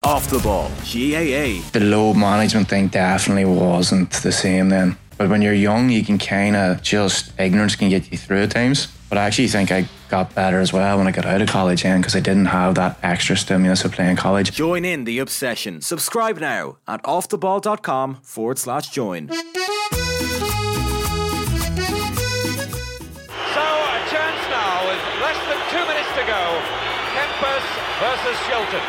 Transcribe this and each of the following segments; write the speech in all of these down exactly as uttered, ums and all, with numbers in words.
Off the Ball, G A A. The load management thing definitely wasn't the same then. But when you're young, you can kind of just, ignorance can get you through at times. But I actually think I got better as well when I got out of college then, because I didn't have that extra stimulus of playing college. Join in the obsession. Subscribe now at offtheball.com forward slash join. So a chance now with less than two minutes to go. Kempes versus Shilton.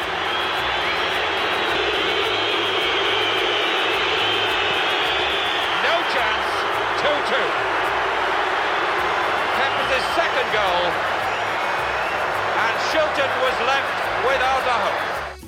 No chance, two two. Kempes' second goal, and Shilton was left without a hope.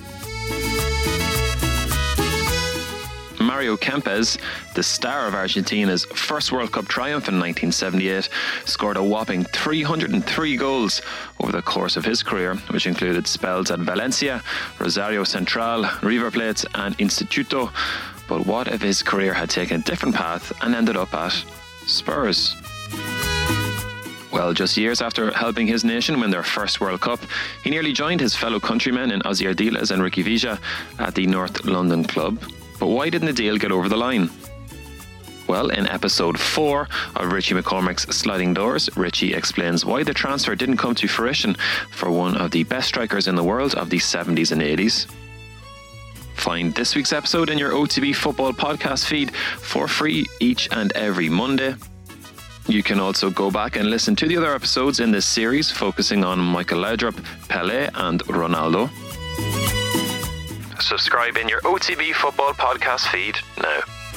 Mario Kempes, the star of Argentina's first World Cup triumph in nineteen seventy-eight, scored a whopping three hundred three goals over the course of his career, which included spells at Valencia, Rosario Central, River Plate and Instituto. But what if his career had taken a different path and ended up at Spurs? Well, just years after helping his nation win their first World Cup, he nearly joined his fellow countrymen in Ozzy Ardiles and Ricky Villa at the North London club. But why didn't the deal get over the line? Well, in episode four of Richie McCormick's Sliding Doors, Richie explains why the transfer didn't come to fruition for one of the best strikers in the world of the seventies and eighties. Find this week's episode in your O T B Football podcast feed for free each and every Monday. You can also go back and listen to the other episodes in this series focusing on Michael Laudrup, Pelé and Ronaldo. Subscribe in your O T B Football podcast feed now.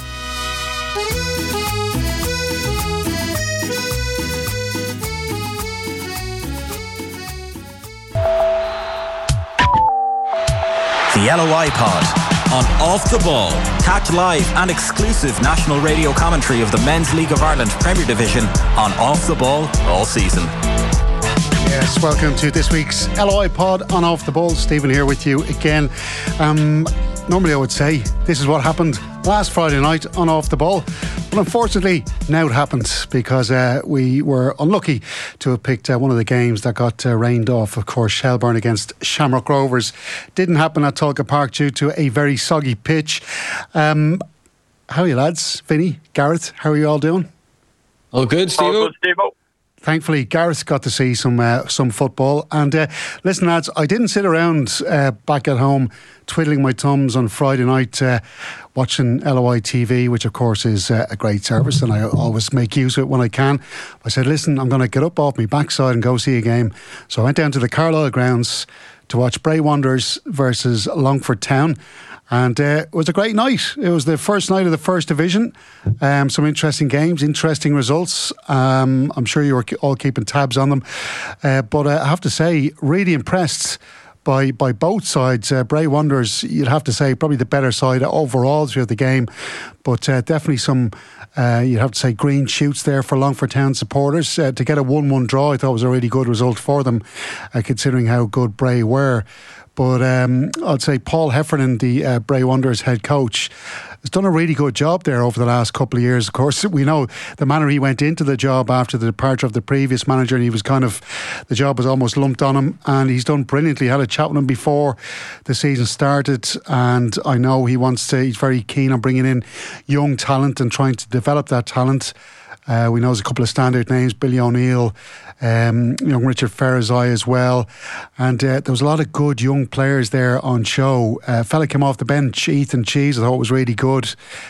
The L O I Pod on Off the Ball. Catch live and exclusive national radio commentary of the Men's League of Ireland Premier Division on Off the Ball all season. Yes, welcome to this week's L O I Pod on Off the Ball. Stephen here with you again. Um, normally I would say this is what happened last Friday night on Off the Ball, but unfortunately now it happened because uh, we were unlucky to have picked uh, one of the games that got uh, rained off. Of course, Shelbourne against Shamrock Rovers didn't happen at Tolka Park due to a very soggy pitch. Um, how are you lads? Vinny, Gareth, how are you all doing? All good, Steve. All good, Steve-o. Thankfully, Gareth got to see some uh, some football. And uh, listen, lads, I didn't sit around uh, back at home twiddling my thumbs on Friday night uh, watching L O I T V, which of course is uh, a great service and I always make use of it when I can. I said, listen, I'm going to get up off my backside and go see a game. So I went down to the Carlisle grounds to watch Bray Wanderers versus Longford Town. And uh, it was a great night. It was the first night of the First Division. Um, some interesting games, interesting results. Um, I'm sure you were all keeping tabs on them. Uh, but uh, I have to say, really impressed by by both sides. Uh, Bray Wanderers, you'd have to say, probably the better side overall throughout the game. But uh, definitely some, uh, you'd have to say, green shoots there for Longford Town supporters. Uh, to get a one one draw, I thought was a really good result for them, uh, considering how good Bray were. But um, I'd say Paul Heffernan, the uh, Bray Wanderers head coach, has done a really good job there over the last couple of years. Of course, we know the manner he went into the job after the departure of the previous manager, and he was kind of, the job was almost lumped on him, and he's done brilliantly. I had a chat with him before the season started, and I know he wants to, he's very keen on bringing in young talent and trying to develop that talent. Uh, we know there's a couple of standout names, Billy O'Neill, um, young Richard Ferazai as well. And uh, there was a lot of good young players there on show. A uh, fella came off the bench, Ethan Cheese, I thought was really good.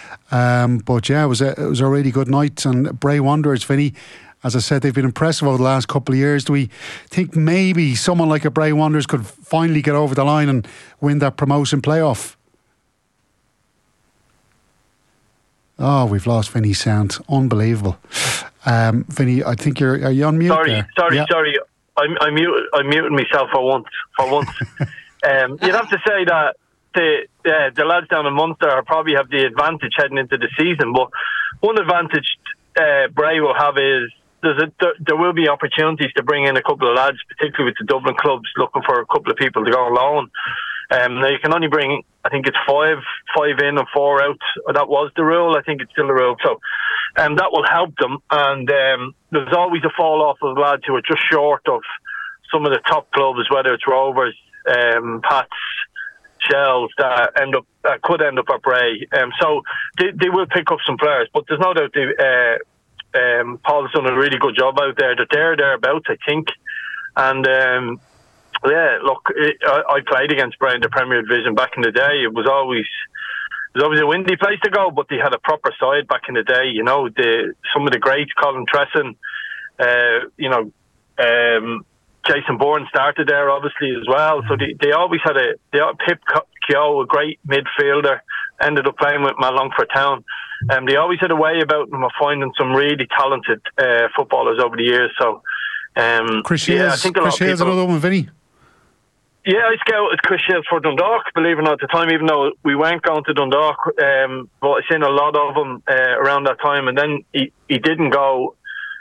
Um, but yeah, it was, a, it was a really good night. And Bray Wanderers, Vinny, as I said, they've been impressive over the last couple of years. Do we think maybe someone like a Bray Wanderers could finally get over the line and win that promotion playoff? Oh, we've lost Vinny's sound. Unbelievable. Um, Vinny, I think you're, are you on mute? Sorry, there? sorry, yeah. sorry. I'm I'm mute, I'm muting myself for once. For once, um, you'd have to say that the uh, the lads down in Munster probably have the advantage heading into the season. But one advantage uh, Bray will have is there's a, there, there will be opportunities to bring in a couple of lads, particularly with the Dublin clubs looking for a couple of people to go on loan. Um, now you can only bring, I think it's five, five in and four out. That was the rule. I think it's still the rule. So, um, that will help them. And um, there's always a fall off of lads who are just short of some of the top clubs, whether it's Rovers, um, Pats, shells that end up that could end up at Bray. Um, so they, they will pick up some players, but there's no doubt they, uh, um, Paul has done a really good job out there. That they're thereabouts, I think, and um, yeah, look, it, I, I played against Bray in the Premier Division back in the day. It was always it was always a windy place to go, but they had a proper side back in the day. You know, the some of the greats, Colin Tresson, uh, you know. Um, Jason Bourne started there obviously as well, so they, they always had a they had Pip Keogh, a great midfielder, ended up playing with Matt Longford Town. Um, they always had a way about them of finding some really talented uh, footballers over the years. So um, Chris Shields, yeah, I think a lot Chris Shields, of people, another one, Vinny. Yeah, I scouted Chris Shields for Dundalk, believe it or not, at the time, even though we weren't going to Dundalk, um, but I seen a lot of him uh, around that time, and then he, he didn't go.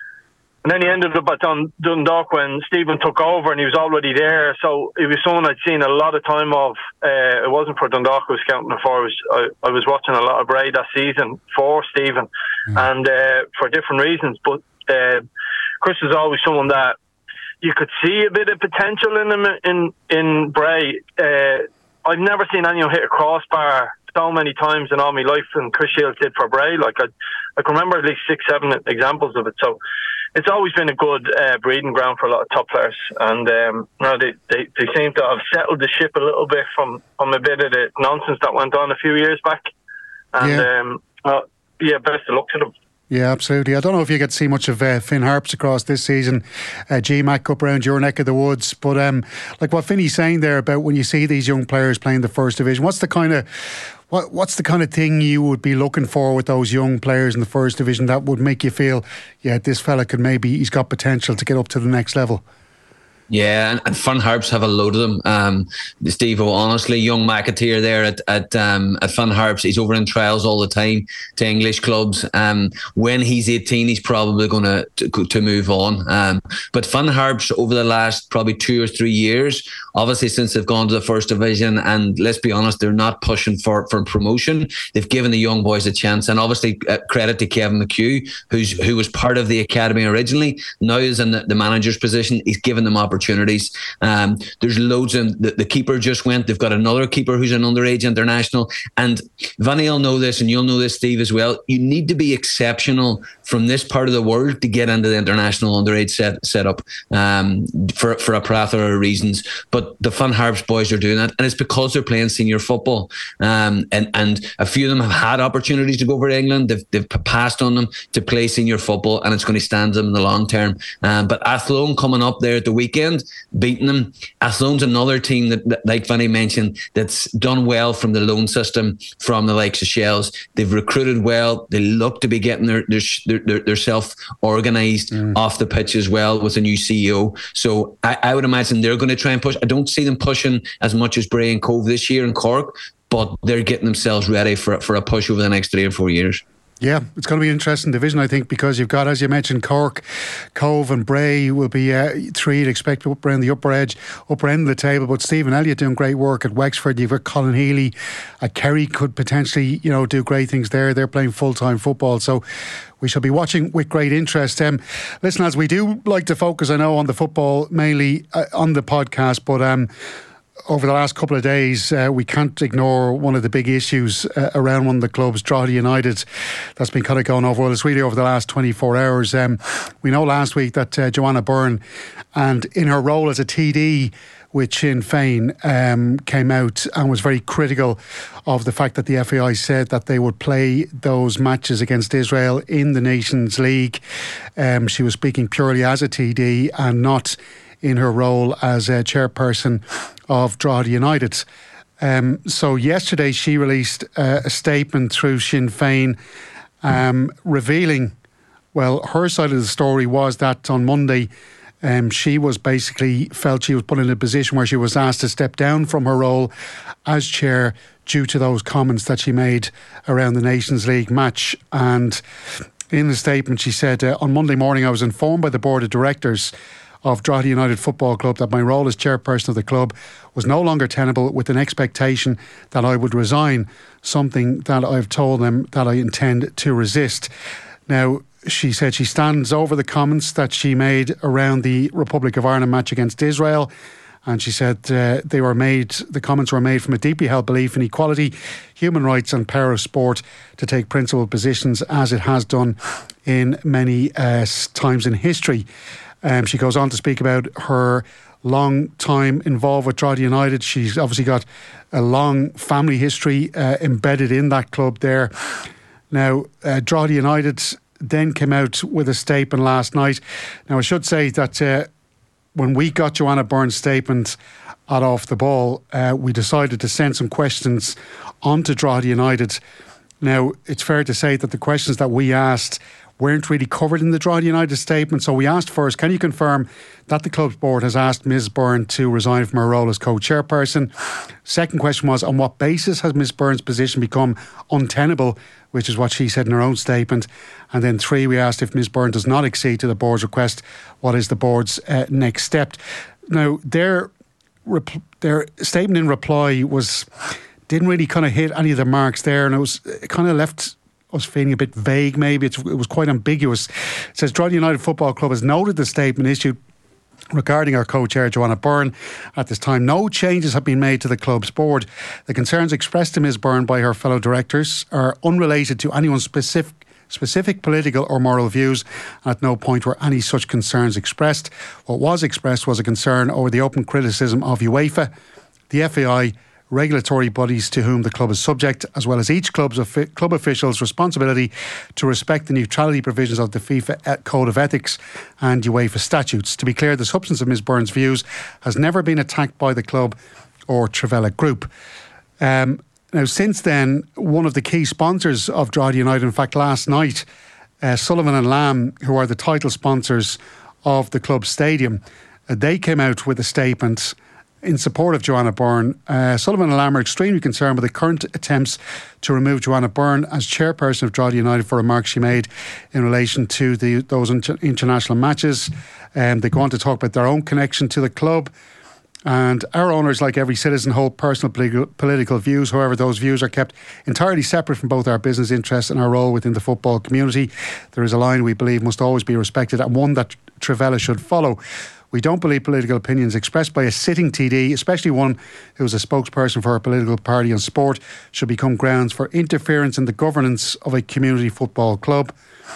And then he ended up at Dun- Dundalk when Stephen took over, and he was already there. So it was someone I'd seen a lot of time of. Uh, it wasn't for Dundalk I was scouting him for. I was, I, I was watching a lot of Bray that season for Stephen, mm. and uh, for different reasons. But uh, Chris was always someone that you could see a bit of potential in him in, in Bray. Uh, I've never seen anyone hit a crossbar so many times in all my life, and Chris Shields did for Bray. Like I, I can remember at least six, seven examples of it. So it's always been a good uh, breeding ground for a lot of top players, and um, you know, they, they they seem to have settled the ship a little bit from, from a bit of the nonsense that went on a few years back. And yeah, um, well, yeah best of luck to them. Yeah, absolutely. I don't know if you get to see much of uh, Finn Harps across this season, uh, G MAC up around your neck of the woods. But um, like what Finney's saying there about when you see these young players playing the first division, what's the kind of what what's the kind of thing you would be looking for with those young players in the first division that would make you feel, yeah, this fella could maybe he's got potential to get up to the next level? Yeah, and, and Fun Harps have a load of them. Um, Steve, honestly, young McAteer there at at um, at Fun Harps, he's over in trials all the time to English clubs. Um, when he's eighteen, he's probably going to to move on. Um, but Fun Harps over the last probably two or three years, obviously since they've gone to the first division, and let's be honest, they're not pushing for, for promotion. They've given the young boys a chance, and obviously uh, credit to Kevin McHugh, who's who was part of the academy originally. Now is in the, the manager's position. He's given them opportunities. Opportunities. Um, there's loads of the, the keeper just went. They've got another keeper who's an underage international. And Vanny will know this, and you'll know this, Steve, as well. You need to be exceptional from this part of the world to get into the international underage set setup um, for for a plethora of reasons. But the Fun Harps boys are doing that, and it's because they're playing senior football. Um, and and a few of them have had opportunities to go over to England. They've they've passed on them to play senior football, and it's going to stand them in the long term. Um, but Athlone coming up there at the weekend, beating them. Athlone's another team that, that, like Vanny mentioned, that's done well from the loan system from the likes of Shells. They've recruited well. They look to be getting their their their, their self organised mm. off the pitch as well with a new C E O. So I, I would imagine they're going to try and push. I don't see them pushing as much as Bray and Cove this year in Cork, but they're getting themselves ready for for a push over the next three or four years. Yeah, it's going to be an interesting division, I think, because you've got, as you mentioned, Cork, Cove and Bray will be uh, three, you'd expect, up around the upper edge, upper end of the table. But Stephen Elliott doing great work at Wexford. You've got Colin Healy at Kerry, could potentially, you know, do great things there. They're playing full-time football. So we shall be watching with great interest. Um, listen, as we do like to focus, I know, on the football, mainly uh, on the podcast, but um, over the last couple of days, uh, we can't ignore one of the big issues uh, around one of the clubs, Drogheda United, that's been kind of going over. Well, it's really over the last twenty-four hours. Um, we know last week that uh, Joanna Byrne, and in her role as a T D with Sinn Féin, um, came out and was very critical of the fact that the F A I said that they would play those matches against Israel in the Nations League. Um, she was speaking purely as a T D and not in her role as a chairperson of Drogheda United. Um, so yesterday she released uh, a statement through Sinn Féin um, revealing, well, her side of the story was that on Monday um, she was basically felt she was put in a position where she was asked to step down from her role as chair due to those comments that she made around the Nations League match. And in the statement she said, uh, on Monday morning I was informed by the board of directors of Drogheda United Football Club that my role as chairperson of the club was no longer tenable, with an expectation that I would resign, something that I've told them that I intend to resist. Now, she said she stands over the comments that she made around the Republic of Ireland match against Israel, And she said uh, they were made, the comments were made from a deeply held belief in equality, human rights and power of sport to take principled positions as it has done in many uh, times in history. Um, she goes on to speak about her long time involved with Drogheda United. She's obviously got a long family history uh, embedded in that club there. Now, uh, Drogheda United then came out with a statement last night. Now, I should say that uh, when we got Joanna Byrne's statement at Off the Ball, uh, we decided to send some questions on to Drogheda United. Now, it's fair to say that the questions that we asked weren't really covered in the Drogheda United statement. So we asked first, can you confirm that the club's board has asked Miz Byrne to resign from her role as co-chairperson? Second question was, on what basis has Miz Byrne's position become untenable, which is what she said in her own statement. And then three, we asked if Miz Byrne does not accede to the board's request, what is the board's uh, next step? Now, their, rep- their statement in reply was didn't really kind of hit any of the marks there, and it was it kind of left us feeling a bit vague. Maybe it's, it was quite ambiguous. It says Drogheda United Football Club has noted the statement issued regarding our co-chair Joanna Byrne. At this time, no changes have been made to the club's board. The concerns expressed to Miz Byrne by her fellow directors are unrelated to anyone's specific specific political or moral views, and at no point were any such concerns expressed. What was expressed was a concern over the open criticism of UEFA, the F A I, regulatory bodies to whom the club is subject, as well as each club's club official's responsibility to respect the neutrality provisions of the FIFA Code of Ethics and UEFA statutes. To be clear, the substance of Miz Byrne's views has never been attacked by the club or Travella Group. Um, now, since then, one of the key sponsors of Drogheda United, in fact, last night, uh, Sullivan and Lamb, who are the title sponsors of the club stadium, uh, they came out with a statement in support of Joanna Byrne. uh, Sullivan and Lamb are extremely concerned with the current attempts to remove Joanna Byrne as chairperson of Drogheda United for remarks she made in relation to the those inter- international matches. Um, they go on to talk about their own connection to the club. And our owners, like every citizen, hold personal political, political views. However, those views are kept entirely separate from both our business interests and our role within the football community. There is a line we believe must always be respected, and one that Travella should follow. We don't believe political opinions expressed by a sitting T D, especially one who is a spokesperson for a political party on sport, should become grounds for interference in the governance of a community football club.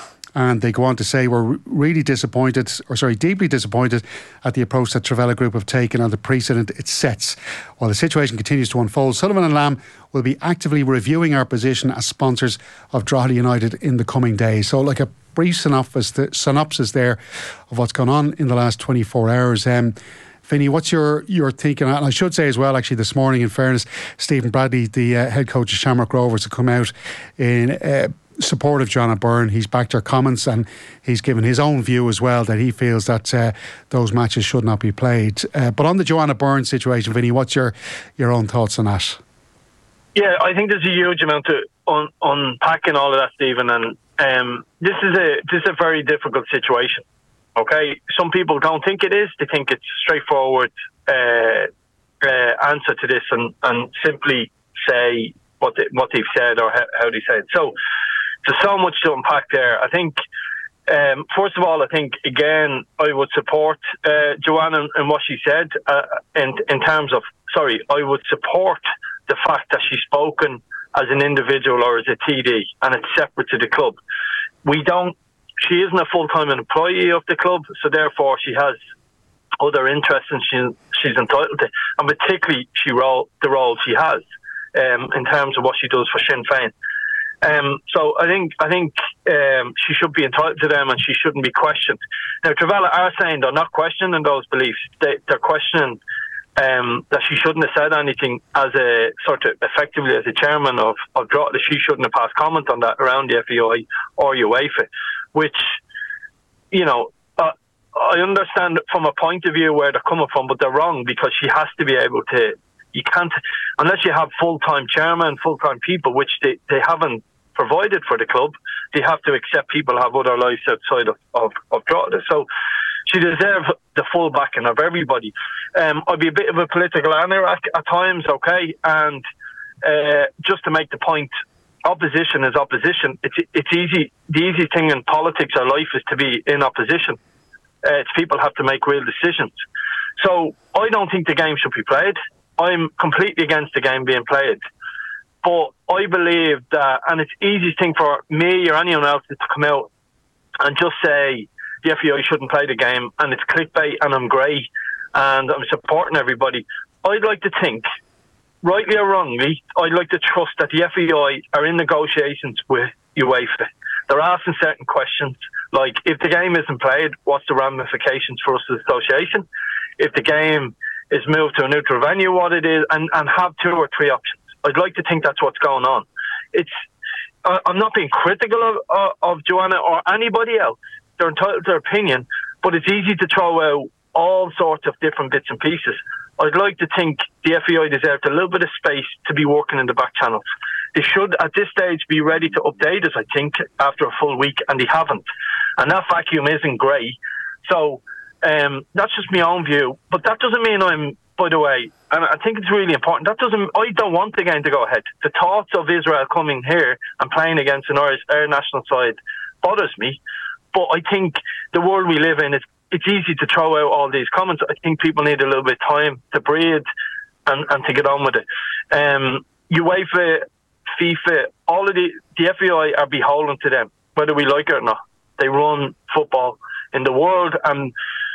And they go on to say, we're really disappointed, or sorry, deeply disappointed at the approach that Travella Group have taken and the precedent it sets. While the situation continues to unfold, Sullivan and Lamb will be actively reviewing our position as sponsors of Drogheda United in the coming days. So like a brief synopsis, synopsis there of what's gone on in the last twenty-four hours. Um, Vinny, what's your, your thinking? And I should say as well, actually, this morning, in fairness, Stephen Bradley, the uh, head coach of Shamrock Rovers, has come out in uh, support of Joanna Byrne. He's backed her comments and he's given his own view as well, that he feels that uh, those matches should not be played. Uh, but on the Joanna Byrne situation, Vinny, what's your, your own thoughts on that? Yeah, I think there's a huge amount to un- unpacking all of that, Stephen, and um, this is a this is a very difficult situation. Okay, some people don't think it is. They think it's a straightforward uh, uh, answer to this, and, and simply say what they, what they've said or how, how they said. So there's so much to unpack there. I think, um, first of all, I think again I would support uh, Joanna in, in what she said. Uh, in in terms of, sorry, I would support the fact that she's spoken as an individual or as a T D, and it's separate to the club. We don't. She isn't a full-time employee of the club, so therefore she has other interests and she, she's entitled to, and particularly she role, the role she has um, in terms of what she does for Sinn Féin. Um, so I think I think um, she should be entitled to them, and she shouldn't be questioned. Now, Travella are saying they're not questioning those beliefs. They, they're questioning um, that she shouldn't have said anything as a sort of effectively as a chairman of of Drogheda. She shouldn't have passed comment on that around the F A I or UEFA. Which, you know, uh, I understand from a point of view where they're coming from, but they're wrong, because she has to be able to, you can't, unless you have full-time chairman, full-time people, which they, they haven't provided for the club, they have to accept people have other lives outside of, of, of Drogheda. So she deserves the full backing of everybody. Um, I'd be a bit of a political anorak at times, okay, and uh, just to make the point, opposition is opposition. It's it's easy. The easy thing in politics or life is to be in opposition. Uh, it's people have to make real decisions. So I don't think the game should be played. I'm completely against the game being played. But I believe that, and it's the easiest thing for me or anyone else to come out and just say the F A I shouldn't play the game, and it's clickbait, and I'm grey, and I'm supporting everybody. I'd like to think, rightly or wrongly, I'd like to trust that the F A I are in negotiations with UEFA. They're asking certain questions, like if the game isn't played, what's the ramifications for us as an association? If the game is moved to a neutral venue, what it is, and, and have two or three options. I'd like to think that's what's going on. It's uh, I'm not being critical of, uh, of Joanna or anybody else. They're entitled to their opinion, but it's easy to throw out all sorts of different bits and pieces. I'd like to think the F A I deserved a little bit of space to be working in the back channels. They should, at this stage, be ready to update us, I think, after a full week, and they haven't. And that vacuum isn't grey. So um, that's just my own view. But that doesn't mean I'm, by the way, and I think it's really important, that doesn't, I don't want the game to go ahead. The thoughts of Israel coming here and playing against an Irish Air national side bothers me. But I think the world we live in, it's, it's easy to throw out all these comments. I think people need a little bit of time to breathe and, and to get on with it. Um, UEFA, FIFA, all of the, the F A I are beholden to them, whether we like it or not. They run football in the world, and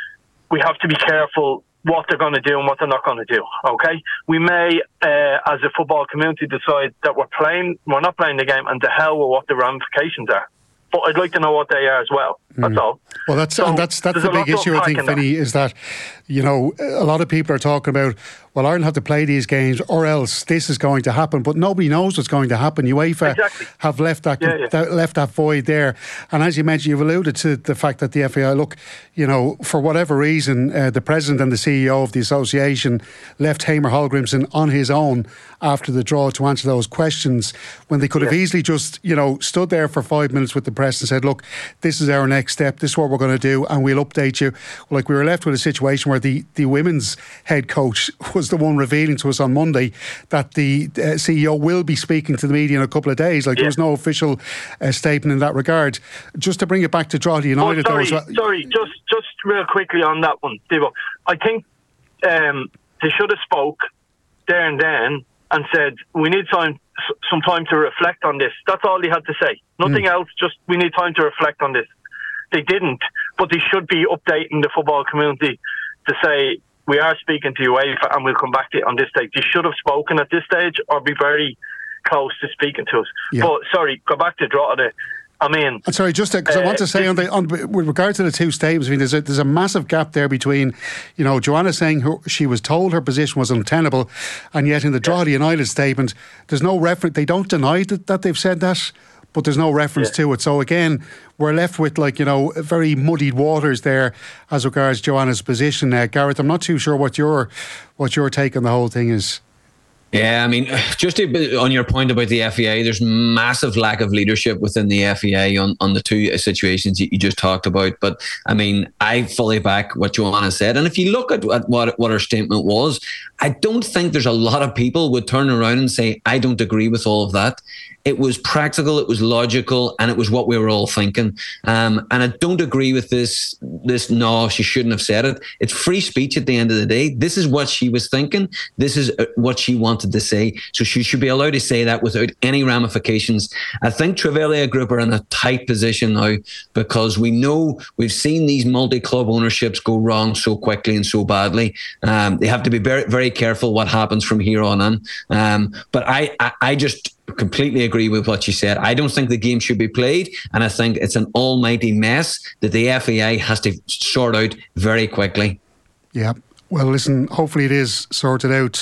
we have to be careful what they're going to do and what they're not going to do, okay? We may, uh, as a football community, decide that we're playing, we're not playing the game, and to hell with what the ramifications are. But I'd like to know what they are as well. That's mm. all. Well, that's so and that's that's the big issue, I think, Vinny, is that, you know, a lot of people are talking about, well, Ireland have to play these games or else this is going to happen, but nobody knows what's going to happen. UEFA exactly. have left that, yeah, yeah. that left that void there. And as you mentioned, you've alluded to the fact that the F A I, look, you know, for whatever reason, uh, the president and the C E O of the association left Hamer Hallgrimsson on his own after the draw to answer those questions, when they could have yeah. easily just, you know, stood there for five minutes with the press and said, look, this is our next step, this is what we're going to do, and we'll update you. Like, we were left with a situation where the, the women's head coach was the one revealing to us on Monday that the uh, C E O will be speaking to the media in a couple of days. Like, yeah. there was no official uh, statement in that regard. Just to bring it back to Drogheda United, oh, sorry, though, well, sorry, just just real quickly on that one, Devo. I think um, they should have spoke there and then and said, we need time, some time to reflect on this. That's all they had to say. Nothing mm. else, just we need time to reflect on this. They didn't, but they should be updating the football community to say, we are speaking to UEFA and we'll come back to it on this stage. They should have spoken at this stage or be very close to speaking to us. Yeah. But, sorry, go back to Drogheda. I mean... I'm sorry, just because uh, I want to say, on the, on, with regard to the two statements, I mean, there's a, there's a massive gap there between, you know, Joanna saying her, she was told her position was untenable, and yet in the Drogheda yeah. United statement, there's no reference, they don't deny that, that they've said that, but there's no reference yeah. to it. So again, we're left with, like, you know, very muddied waters there as regards Joanna's position. Uh, Gareth, I'm not too sure what your what your take on the whole thing is. Yeah, I mean, just a, on your point about the F A I, there's massive lack of leadership within the F A I on, on the two situations you just talked about. But I mean, I fully back what Joanna said. And if you look at, at what, what her statement was, I don't think there's a lot of people would turn around and say, I don't agree with all of that. It was practical, it was logical, and it was what we were all thinking. Um, and I don't agree with this, this, no, she shouldn't have said it. It's free speech at the end of the day. This is what she was thinking. This is what she wanted to say. So she should be allowed to say that without any ramifications. I think Travailia Group are in a tight position now because we know we've seen these multi-club ownerships go wrong so quickly and so badly. Um, they have to be very, very careful what happens from here on in. Um, but I, I, I just... completely agree with what you said. I don't think the game should be played, and I think it's an almighty mess that the F A I has to sort out very quickly. Yeah. Well, listen, hopefully it is sorted out,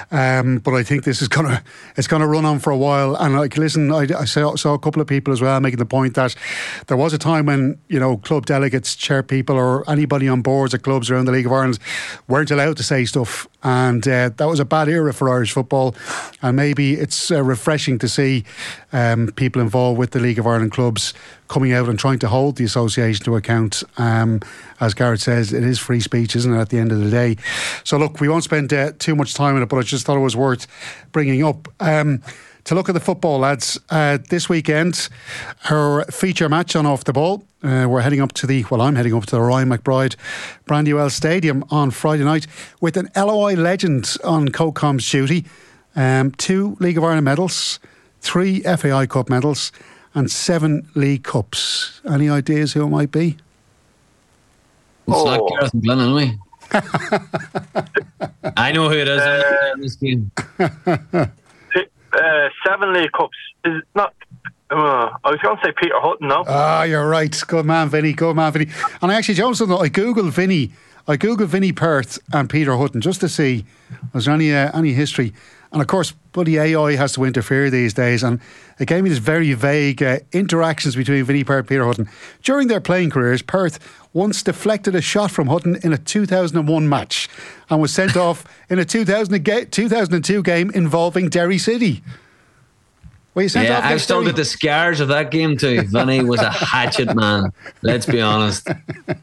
um, but I think this is gonna it's gonna run on for a while. And like, listen, I, I saw, saw a couple of people as well making the point that there was a time when, you know, club delegates, chair people, or anybody on boards at clubs around the League of Ireland weren't allowed to say stuff, and uh, that was a bad era for Irish football. And maybe it's uh, refreshing to see um, people involved with the League of Ireland clubs coming out and trying to hold the association to account. Um, as Gareth says, it is free speech, isn't it, at the end of the day? So look, we won't spend uh, too much time on it, but I just thought it was worth bringing up. Um, to look at the football, lads. Uh, this weekend, our feature match on Off the Ball. Uh, we're heading up to the, well, I'm heading up to the Ryan McBride Brandywell Stadium on Friday night with an L O I legend on co-comms duty. Um, two League of Ireland medals, three F A I Cup medals, and seven League Cups. Any ideas who it might be? It's Oh. not Gareth Glynn, anyway. I know who it is. I'm Uh, in this game. Uh, seven League Cups is it not. Uh, I was going to say Peter Hutton. No, Ah, you're right. Good man, Vinny. Good man, Vinny. And I actually, Joe, something. I googled Vinny. I googled Vinny Perth and Peter Hutton just to see was there any uh, any history. And of course, bloody A I has to interfere these days. And it gave me this very vague uh, interactions between Vinny Perth and Peter Hutton. During their playing careers, Perth once deflected a shot from Hutton in a two thousand one match and was sent off in a two thousand two game involving Derry City. Were you sent Yeah, off I've against still Derry? got the scars of that game too. Vinny was a hatchet man. Let's be honest. uh,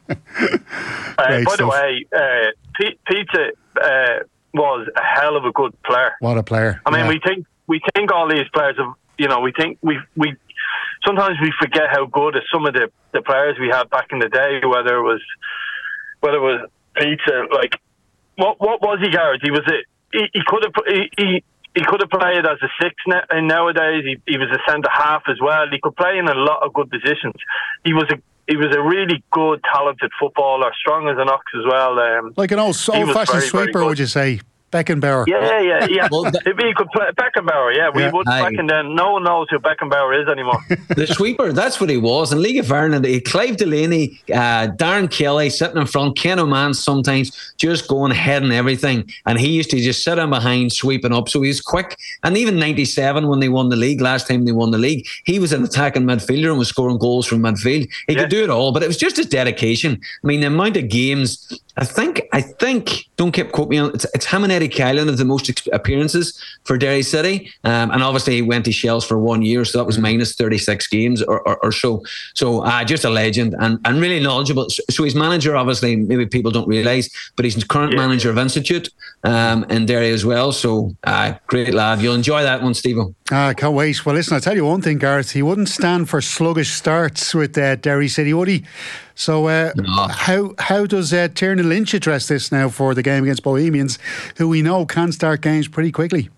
Great by the stuff. way, uh, P- Peter uh, was a hell of a good player. What a player. I mean, Yeah. we think we think all these players have, you know, we think we we sometimes we forget how good some of the, the players we had back in the day. Whether it was whether it was Peter, like what what was he, Gareth? He was a he, he could have he. he He could have played as a six now- and nowadays. He, he was a centre half as well. He could play in a lot of good positions. He was a he was a really good, talented footballer, strong as an ox as well. Um, Like an old, he was old-fashioned very, very sweeper, good. would you say? Beckenbauer. Yeah, yeah, yeah. Well, that- if he could play Beckenbauer, yeah, we Yeah. would Aye. back in then. No one knows who Beckenbauer is anymore. The sweeper, that's what he was. In League of Ireland, he, Clive Delaney, uh, Darren Kelly sitting in front, Ken O'Man sometimes just going ahead and everything. And he used to just sit in behind, sweeping up. So he was quick. And even ninety-seven, when they won the league, last time they won the league, he was an attacking midfielder and was scoring goals from midfield. He Yeah. could do it all, but it was just his dedication. I mean, the amount of games. I think, I think, don't keep quote me on, it's, it's him and Eddie Kylan have the most ex- appearances for Derry City. Um, and obviously he went to Shells for one year, so that was minus thirty-six games or, or, or so. So uh, just a legend and, and really knowledgeable. So, so he's manager, obviously, maybe people don't realise, but he's current Yeah. manager of Institute um, in Derry as well. So uh, great lad. You'll enjoy that one, Steve-O. Ah, can't wait. Well, listen, I'll tell you one thing, Gareth. He wouldn't stand for sluggish starts with uh, Derry City, would he? So uh, No. how how does uh, Tiernan Lynch address this now for the game against Bohemians, who we know can start games pretty quickly?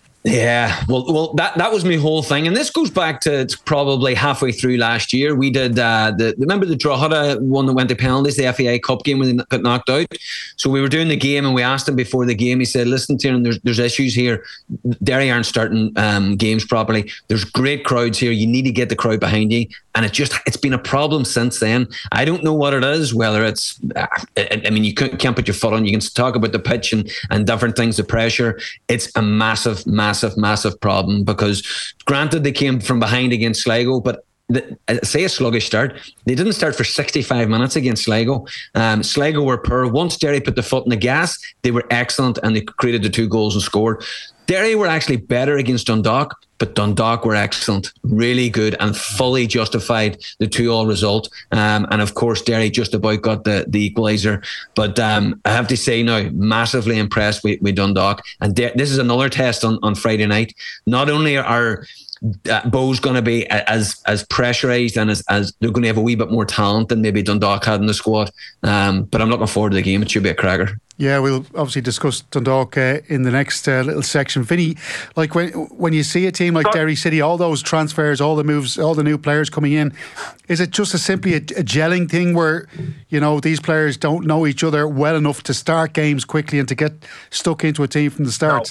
Yeah, well, well, that, that was my whole thing, and this goes back to it's probably halfway through last year. We did uh, the remember the Drogheda one that went to penalties, the F A I Cup game when they got knocked out. So we were doing the game, and we asked him before the game. He said, "Listen, Tiernan, there's there's issues here. Derry aren't starting um, games properly. There's great crowds here. You need to get the crowd behind you." And it just it's been a problem since then. I don't know what it is. Whether it's, uh, I, I mean, you can't, can't put your foot on. You can talk about the pitch and and different things, the pressure. It's a massive, massive. Massive, massive problem because, granted, they came from behind against Sligo, but the, say a sluggish start. They didn't start for sixty-five minutes against Sligo. Um, Sligo were poor. Once Derry put the foot in the gas, they were excellent and they created the two goals and scored. Derry were actually better against Dundalk, but Dundalk were excellent, really good, and fully justified the two-all result. Um, and of course, Derry just about got the, the equaliser. But um, I have to say now, massively impressed with, with Dundalk. And De- this is another test on, on Friday night. Not only are uh, Bo's going to be as as pressurised and as, as they're going to have a wee bit more talent than maybe Dundalk had in the squad. Um, but I'm looking forward to the game. It should be a cracker. Yeah, we'll obviously discuss Dundalk uh, in the next uh, little section. Vinny, like when when you see a team like Derry City, all those transfers, all the moves, all the new players coming in, is it just a simply a, a gelling thing where, you know, these players don't know each other well enough to start games quickly and to get stuck into a team from the start?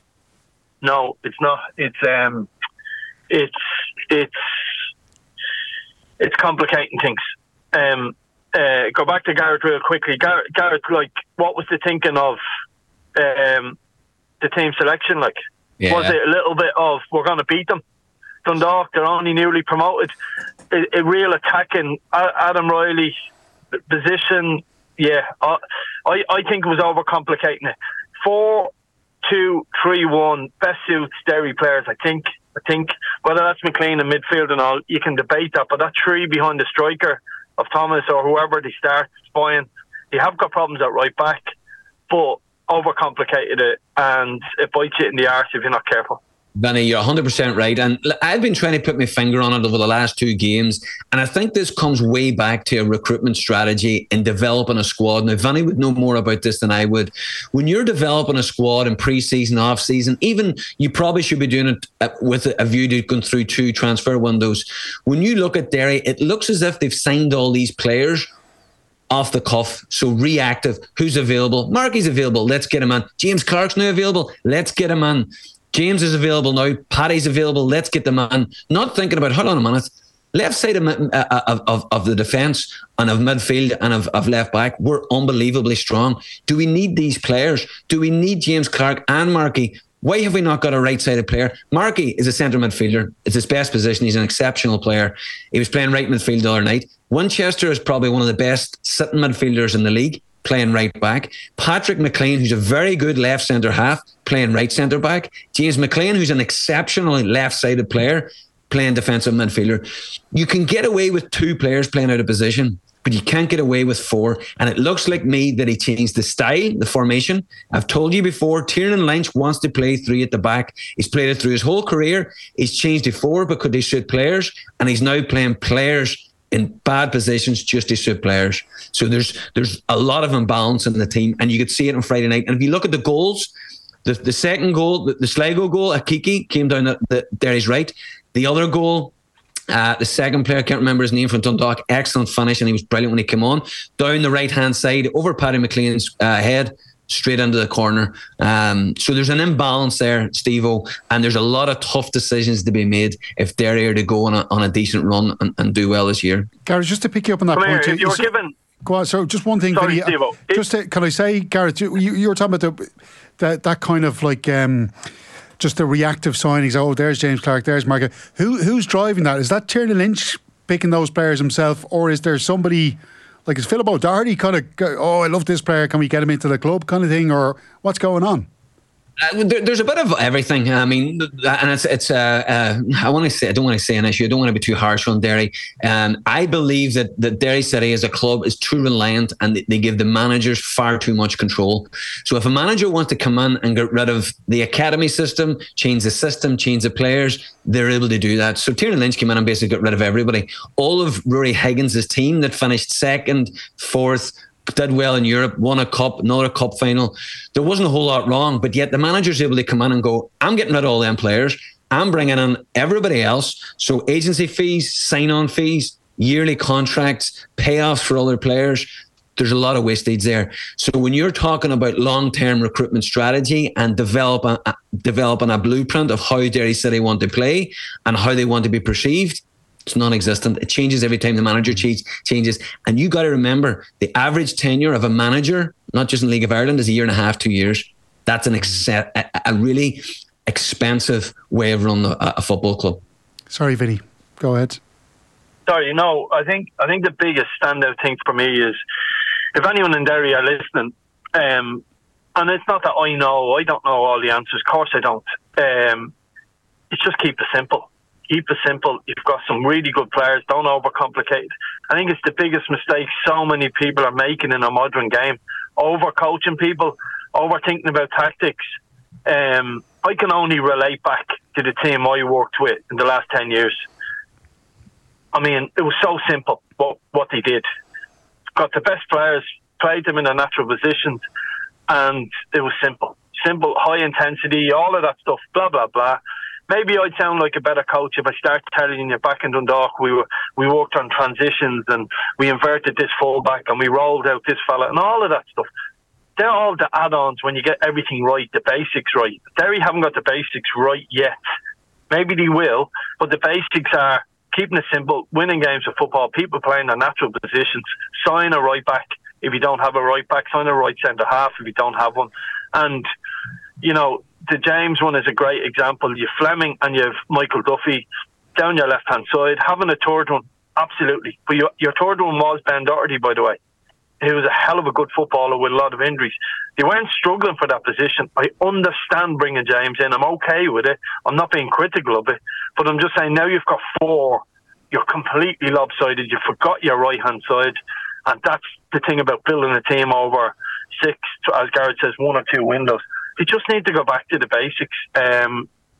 No, no it's not. It's um, it's it's it's complicating things. Um. Uh, go back to Gareth real quickly. Gareth, Gareth, like, what was the thinking of um, the team selection? Like, Yeah. was it a little bit of we're going to beat them? Dundalk, they're only newly promoted. A, a real attacking Adam Riley position. Yeah, I, I I think it was overcomplicating it. Four, two, three, one. Best suits Derry players. I think. I think whether that's McLean in midfield and all, you can debate that. But that three behind the striker of Thomas or whoever they start, it's fine. They have got problems at right back, but overcomplicated it, and it bites you in the arse if you're not careful. Vinny, you're one hundred percent right. And I've been trying to put my finger on it over the last two games. And I think this comes way back to a recruitment strategy in developing a squad. Now, Vinny would know more about this than I would. When you're developing a squad in pre-season, off-season, even you probably should be doing it with a view to going through two transfer windows. When you look at Derry, it looks as if they've signed all these players off the cuff, so reactive. Who's available? Marky's available. Let's get him in. James Clark's now available. Let's get him in. James is available now. Paddy's available. Let's get them in. Not thinking about, hold on a minute, left side of, of, of, of the defence and of midfield and of, of left back, we're unbelievably strong. Do we need these players? Do we need James Clark and Marky? Why have we not got a right-sided player? Marky is a centre midfielder. It's his best position. He's an exceptional player. He was playing right midfield the other night. Winchester is probably one of the best sitting midfielders in the league, playing right back. Patrick McLean, who's a very good left centre half, playing right centre back. James McLean, who's an exceptionally left-sided player, playing defensive midfielder. You can get away with two players playing out of position, but you can't get away with four. And it looks like me that he changed the style, the formation. I've told you before, Tiernan Lynch wants to play three at the back. He's played it through his whole career. He's changed to four because they suit players, and he's now playing players in bad positions just to suit players. So there's there's a lot of imbalance in the team, and you could see it on Friday night. And if you look at the goals, the, the second goal, the, the Sligo goal, Akiki came down the, the, Derry's right. The other goal, uh, the second player, I can't remember his name, from Dundalk, excellent finish, and he was brilliant when he came on. Down the right-hand side, over Paddy McLean's uh, head, straight into the corner. Um, so there's an imbalance there, Steve-O, and there's a lot of tough decisions to be made if Derry are to go on a, on a decent run and, and do well this year. Gareth, just to pick you up on that Come point. Here, if you were so, given... Go on, so just one thing. Sorry, Vinny, uh, just to, can I say, Gareth, you, you were talking about the, that, that kind of like... Um, just the reactive signings. Oh, there's James Clark, there's Mark. Who Who's driving that? Is that Tiernan Lynch picking those players himself, or is there somebody... Like, is Philip O'Doherty kind of, oh, I love this player, can we get him into the club kind of thing, or what's going on? Uh, there, there's a bit of everything. I mean, and it's it's. Uh, uh, I want to say I don't want to say an issue. I don't want to be too harsh on Derry. Um, I believe that that Derry City as a club is too reliant, and they, they give the managers far too much control. So if a manager wants to come in and get rid of the academy system, change the system, change the players, they're able to do that. So Tiernan Lynch came in and basically got rid of everybody. All of Rory Higgins' team that finished second, fourth, did well in Europe, won a cup, another cup final. There wasn't a whole lot wrong, but yet the manager's able to come in and go, I'm getting rid of all them players. I'm bringing in everybody else. So agency fees, sign-on fees, yearly contracts, payoffs for other players. There's a lot of wastage there. So when you're talking about long-term recruitment strategy and develop a, developing a blueprint of how Derry City want to play and how they want to be perceived, it's non-existent. It changes every time the manager changes. And you got to remember, the average tenure of a manager, not just in League of Ireland, is a year and a half, two years. That's an ex- a, a really expensive way of running a, a football club. Sorry, Vinny. Go ahead. Sorry, no, I think I think the biggest standout thing for me is, if anyone in Derry are listening, um, and it's not that I know, I don't know all the answers. Of course I don't. Um, it's just keep it simple. Keep it simple. You've got some really good players. Don't overcomplicate. I think it's the biggest mistake so many people are making in a modern game. Overcoaching people, overthinking about tactics. Um, I can only relate back to the team I worked with in the last ten years. I mean, it was so simple what, what they did. Got the best players, played them in their natural positions, and it was simple. Simple, high intensity, all of that stuff, blah, blah, blah. Maybe I'd sound like a better coach if I start telling you back in Dundalk we were we worked on transitions and we inverted this fullback and we rolled out this fella and all of that stuff. They're all the add-ons when you get everything right, the basics right. Derry haven't got the basics right yet. Maybe they will, but the basics are keeping it simple, winning games of football, people playing their natural positions, sign a right back if you don't have a right back, sign a right centre half if you don't have one. And, you know, the James one is a great example. You have Fleming and you have Michael Duffy down your left-hand side. Having a third one, absolutely. But your, your third one was Ben Doherty, by the way. He was a hell of a good footballer with a lot of injuries. They weren't struggling for that position. I understand bringing James in. I'm okay with it. I'm not being critical of it. But I'm just saying, now you've got four. You're completely lopsided. You forgot your right-hand side. And that's the thing about building a team over six, as Gareth says, one or two windows. You just need to go back to the basics. Um,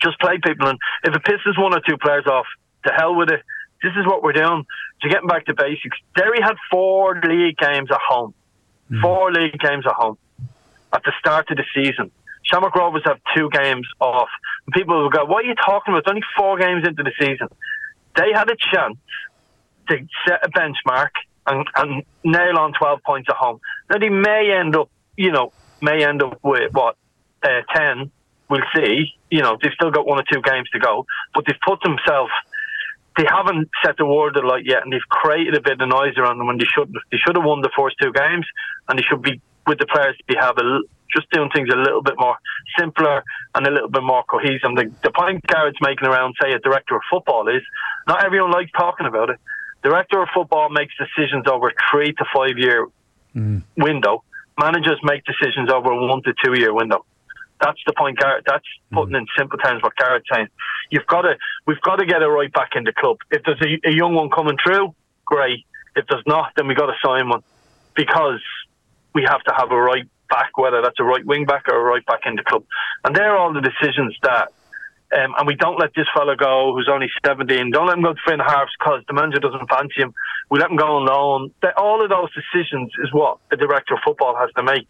Just play people, and if it pisses one or two players off, to hell with it. This is what we're doing. So getting back to basics, Derry had four league games at home. Mm. Four league games at home at the start of the season. Shamrock Rovers have two games off. And people will go, what are you talking about? It's only four games into the season. They had a chance to set a benchmark and, and nail on twelve points at home. Now they may end up, you know, may end up with what, uh, ten. We'll see. You know, they've still got one or two games to go, but they've put themselves. They haven't set the word of light yet, and they've created a bit of noise around them when they shouldn't. They should have won the first two games, and they should be with the players they have a, just doing things a little bit more simpler and a little bit more cohesive. The, the point Garrett's making around, say, a director of football is not everyone likes talking about it. Director of football makes decisions over a three to five year mm. window. Managers make decisions over a one to two year window. That's the point, Garrett. That's putting in simple terms what Garrett's saying. You've got to, we've got to get it right back in the club. If there's a, a young one coming through, great. If there's not, then we got to sign one, because we have to have a right back, whether that's a right wing back or a right back in the club. And they're all the decisions that, um, and we don't let this fella go who's only seventeen. Don't let him go to Finn Harps because the manager doesn't fancy him. We let him go on loan. All of those decisions is what a director of football has to make,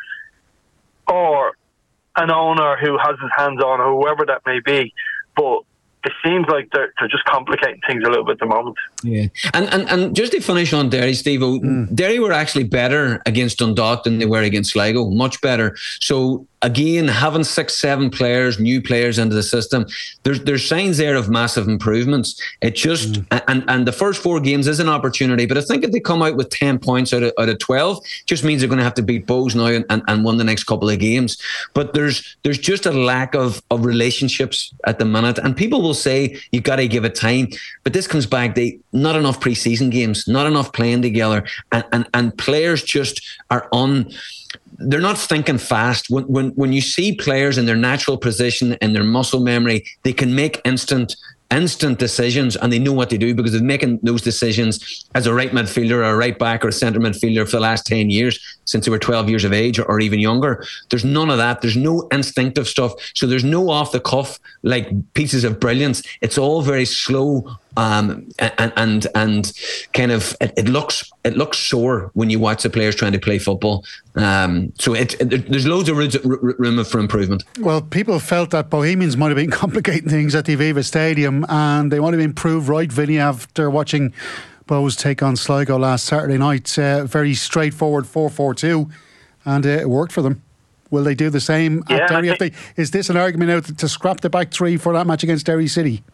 or an owner who has his hands on, or whoever that may be. But it seems like they're, they're just complicating things a little bit at the moment. Yeah, and and, and just to finish on Derry, Steve, mm. Derry were actually better against Dundalk than they were against Sligo, much better. So again, having six, seven players, new players into the system, there's there's signs there of massive improvements. It just mm. and and the first four games is an opportunity, but I think if they come out with ten points out of out of twelve, just means they're going to have to beat Bows now and, and, and win the next couple of games. But there's there's just a lack of of relationships at the minute, and people will say you've got to give it time, but this comes back to not enough pre-season games, not enough playing together, and and, and players just are on. They're not thinking fast. When, when when you see players in their natural position and their muscle memory, they can make instant instant decisions, and they know what to do because they've making those decisions as a right midfielder or a right back or a centre midfielder for the last ten years, since they were twelve years of age or, or even younger. There's none of that. There's no instinctive stuff. So there's no off the cuff like pieces of brilliance. It's all very slow. Um, and and and kind of it, it looks it looks sore when you watch the players trying to play football. Um, so it, it, there's loads of room for improvement. Well, people felt that Bohemians might have been complicating things at the Aviva Stadium, and they might have been proved right, Vinny, after watching Bows take on Sligo last Saturday night. Uh, very straightforward four four two, and uh, it worked for them. Will they do the same yeah, at Derry? If they, is this an argument now to, to scrap the back three for that match against Derry City?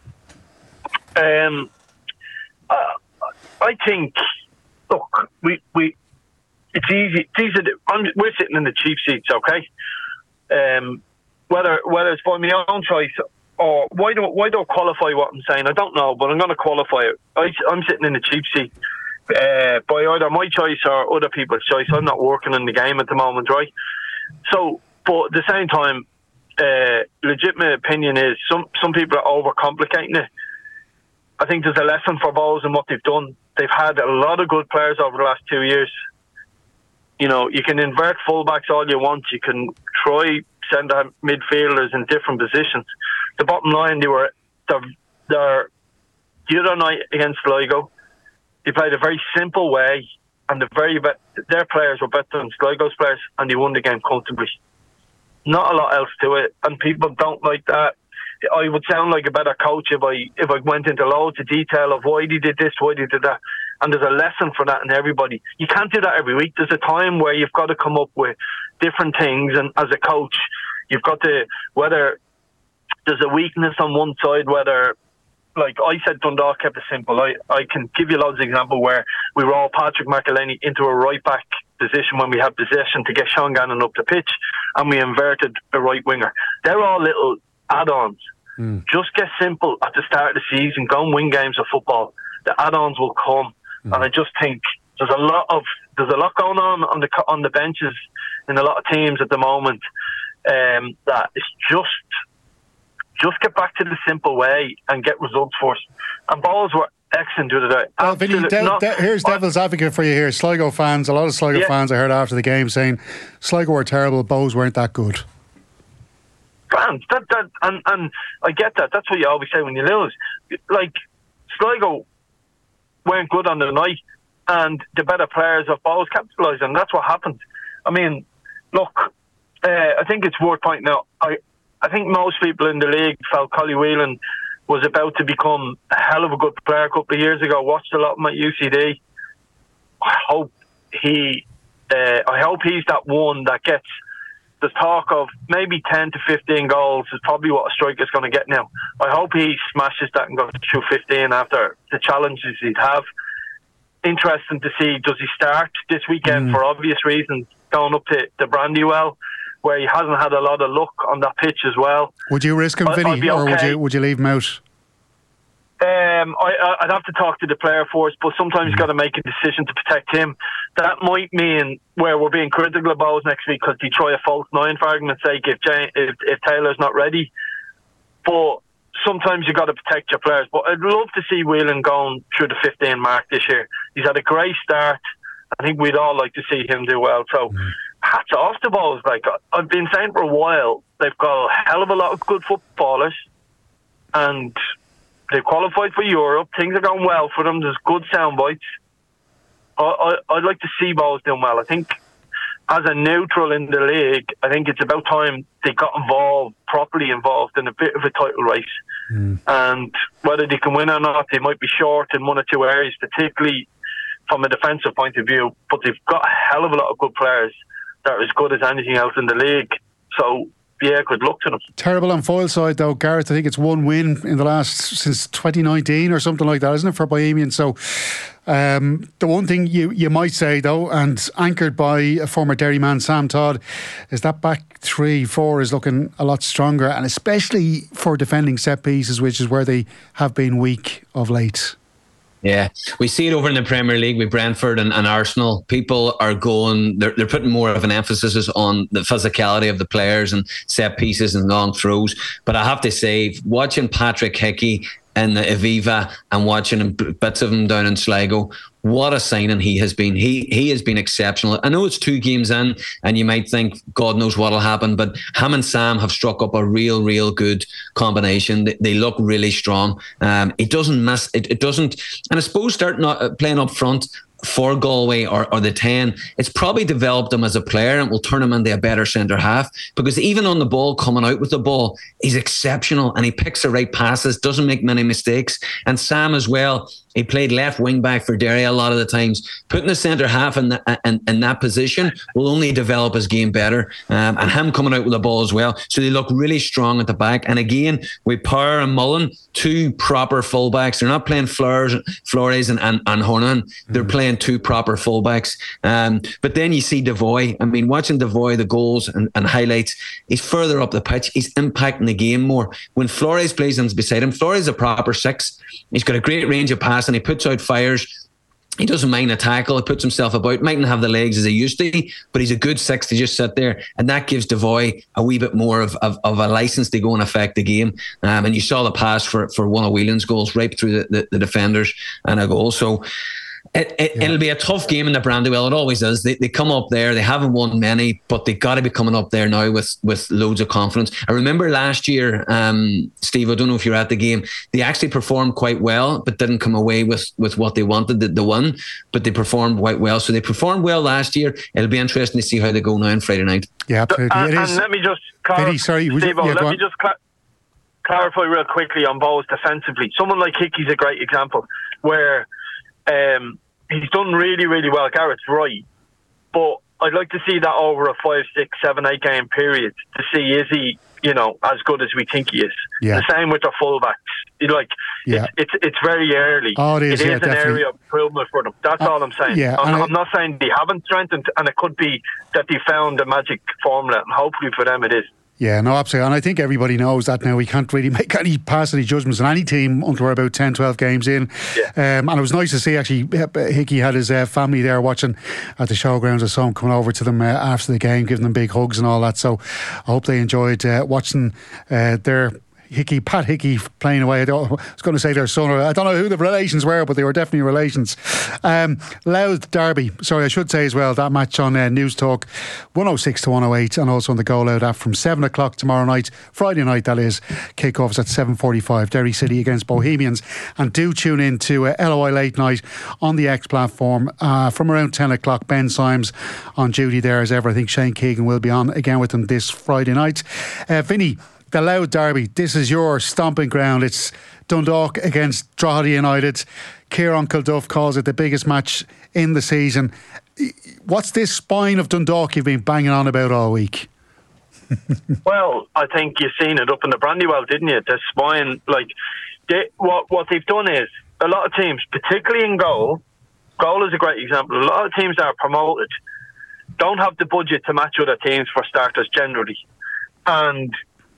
Um, uh, I think, look, we, we it's easy. These are the, I'm, we're sitting in the cheap seats, okay? Um, whether whether it's by my own choice or why don't why don't qualify what I'm saying, I don't know, but I'm going to qualify it. I, I'm sitting in the cheap seat uh, by either my choice or other people's choice. I'm not working in the game at the moment, right? So, but at the same time, uh, legitimate opinion is some some people are overcomplicating it. I think there's a lesson for Bows in what they've done. They've had a lot of good players over the last two years. You know, you can invert fullbacks all you want. You can try centre midfielders in different positions. The bottom line, they were they're, they're, the other night against Sligo, they played a very simple way, and the very be- their players were better than Sligo's players, and they won the game comfortably. Not a lot else to it, and people don't like that. I would sound like a better coach if I if I went into loads of detail of why they did this, why they did that. And there's a lesson for that in everybody. You can't do that every week. There's a time where you've got to come up with different things, and as a coach, you've got to, whether there's a weakness on one side, whether, like I said, Dundalk kept it simple. I, I can give you loads of examples where we rolled Patrick McElhaney into a right back position when we had possession to get Sean Gannon up the pitch, and we inverted a right winger. They're all little add-ons. Mm. Just get simple at the start of the season. Go and win games of football. The add-ons will come, mm. and I just think there's a lot of there's a lot going on on the on the benches in a lot of teams at the moment. Um, that it's just just get back to the simple way and get results first. And Bows were excellent to the well, Vinny, de- not, de- here's uh, devil's advocate for you here. Sligo fans, a lot of Sligo yeah. fans I heard after the game saying Sligo were terrible, Bows weren't that good. grand. That that and and I get that. That's what you always say when you lose. Like Sligo weren't good on the night, and the better players have always capitalised, and that's what happened. I mean, look, uh, I think it's worth pointing out. I I think most people in the league felt Collie Whelan was about to become a hell of a good player a couple of years ago. Watched a lot of him at U C D. I hope he. Uh, I hope he's that one that gets the talk of maybe ten to fifteen goals is probably what a striker's going to get now. I hope he smashes that and goes through fifteen after the challenges he'd have. Interesting to see, does he start this weekend mm. for obvious reasons, going up to, to Brandywell, where he hasn't had a lot of luck on that pitch as well. Would you risk him, Vinny, or okay. would you would you leave him out? Um, I, I'd have to talk to the player first, but sometimes you've got to make a decision to protect him. That might mean where we're being critical of Bowes next week because they try a false nine, for argument's sake, if, Jane, if, if Taylor's not ready. But sometimes you've got to protect your players. But I'd love to see Whelan going through the fifteen mark this year. He's had a great start. I think we'd all like to see him do well. So mm. hats off to Bowes. Like, I've been saying for a while, they've got a hell of a lot of good footballers, and they've qualified for Europe. Things are going well for them. There's good sound bites. I, I, I'd like to see Bowes doing well. I think as a neutral in the league, I think it's about time they got involved, properly involved in a bit of a title race. Mm. And whether they can win or not, they might be short in one or two areas, particularly from a defensive point of view. But they've got a hell of a lot of good players that are as good as anything else in the league. So yeah, good luck to them. Terrible on Foyle side though, Gareth. I think it's one win in the last since twenty nineteen or something like that, isn't it, for Bohemian? So um, the one thing you, you might say though, and anchored by a former Derry man, Sam Todd, is that back three, four is looking a lot stronger, and especially for defending set pieces, which is where they have been weak of late. Yeah, we see it over in the Premier League with Brentford and, and Arsenal. People are going, they're, they're putting more of an emphasis on the physicality of the players and set pieces and long throws. But I have to say, watching Patrick Hickey in the Aviva and watching bits of him down in Sligo, what a signing he has been. He he has been exceptional. I know it's two games in and you might think God knows what'll happen, but him and Sam have struck up a real, real good combination. They, they look really strong. Um, it doesn't miss, it, it doesn't, and I suppose starting not playing up front for Galway or, or the ten, it's probably developed him as a player and will turn him into a better centre half, because even on the ball, coming out with the ball, he's exceptional and he picks the right passes, doesn't make many mistakes. And Sam as well, he played left wing back for Derry a lot of the times. Putting the centre half in, the, in, in that position will only develop his game better. Um, and him coming out with the ball as well. So they look really strong at the back. And again, with Power and Mullen, two proper fullbacks. They're not playing Flores, Flores and, and, and Honan. They're mm. playing two proper fullbacks. Um, but then you see Devoy. I mean, watching Devoy, the goals and, and highlights, he's further up the pitch. He's impacting the game more. When Flores plays in beside him, Flores is a proper six. He's got a great range of pass and he puts out fires. He doesn't mind a tackle. He puts himself about. Mightn't have the legs as he used to, but he's a good six to just sit there, and that gives Devoy a wee bit more of, of, of a license to go and affect the game. Um, and you saw the pass for, for one of Whelan's goals right through the, the, the defenders and a goal. So It, it, yeah. It'll be a tough game in the Brandywell. It always is. They, they come up there. They haven't won many, but they've got to be coming up there now with, with loads of confidence. I remember last year, um, Steve, I don't know if you were at the game, they actually performed quite well, but didn't come away with, with what they wanted, the, the win, but they performed quite well. So they performed well last year. It'll be interesting to see how they go now on Friday night. Yeah, absolutely. And, it is. And let me just clar- Eddie, sorry, Steve, you, yeah, let me just cl- clarify real quickly on Bowes defensively. Someone like Hickey's a great example where um, he's done really, really well. Garrett's right. But I'd like to see that over a five, six, seven, eight game period to see, is he, you know, as good as we think he is. Yeah. The same with the fullbacks. Like, yeah. it's, it's it's very early. Oh, it is, it yeah, is an definitely. area of improvement for them. That's uh, all I'm saying. Yeah, I'm, I, I'm not saying they haven't strengthened, and it could be that they found the magic formula, and hopefully for them it is. Yeah, no, absolutely. And I think everybody knows that now. We can't really make any pass any judgments on any team until we're about ten, twelve games in. Yeah. Um, and it was nice to see, actually, Hickey had his uh, family there watching at the showgrounds. I saw him coming over to them uh, after the game, giving them big hugs and all that. So I hope they enjoyed uh, watching uh, their Hickey, Pat Hickey playing away. I, don't, I was going to say their son. Or I don't know who the relations were, but they were definitely relations. Um, Louth Derby. Sorry, I should say as well, that match on uh, News Talk, one oh six to one oh eight, and also on the Go Loud app from seven o'clock tomorrow night, Friday night that is. Kick-offs at seven forty-five, Derry City against Bohemians. And do tune in to uh, L O I Late Night on the X platform uh, from around ten o'clock. Ben Symes on duty there as ever. I think Shane Keegan will be on again with them this Friday night. Uh, Vinny, the Louth Derby, this is your stomping ground. It's Dundalk against Drogheda United. Kieran Kilduff calls it the biggest match in the season. What's this spine of Dundalk you've been banging on about all week? Well, I think you've seen it up in the Brandywell, didn't you? The spine, like, they, what what they've done is, a lot of teams, particularly in goal, goal is a great example, a lot of teams that are promoted don't have the budget to match other teams for starters generally. And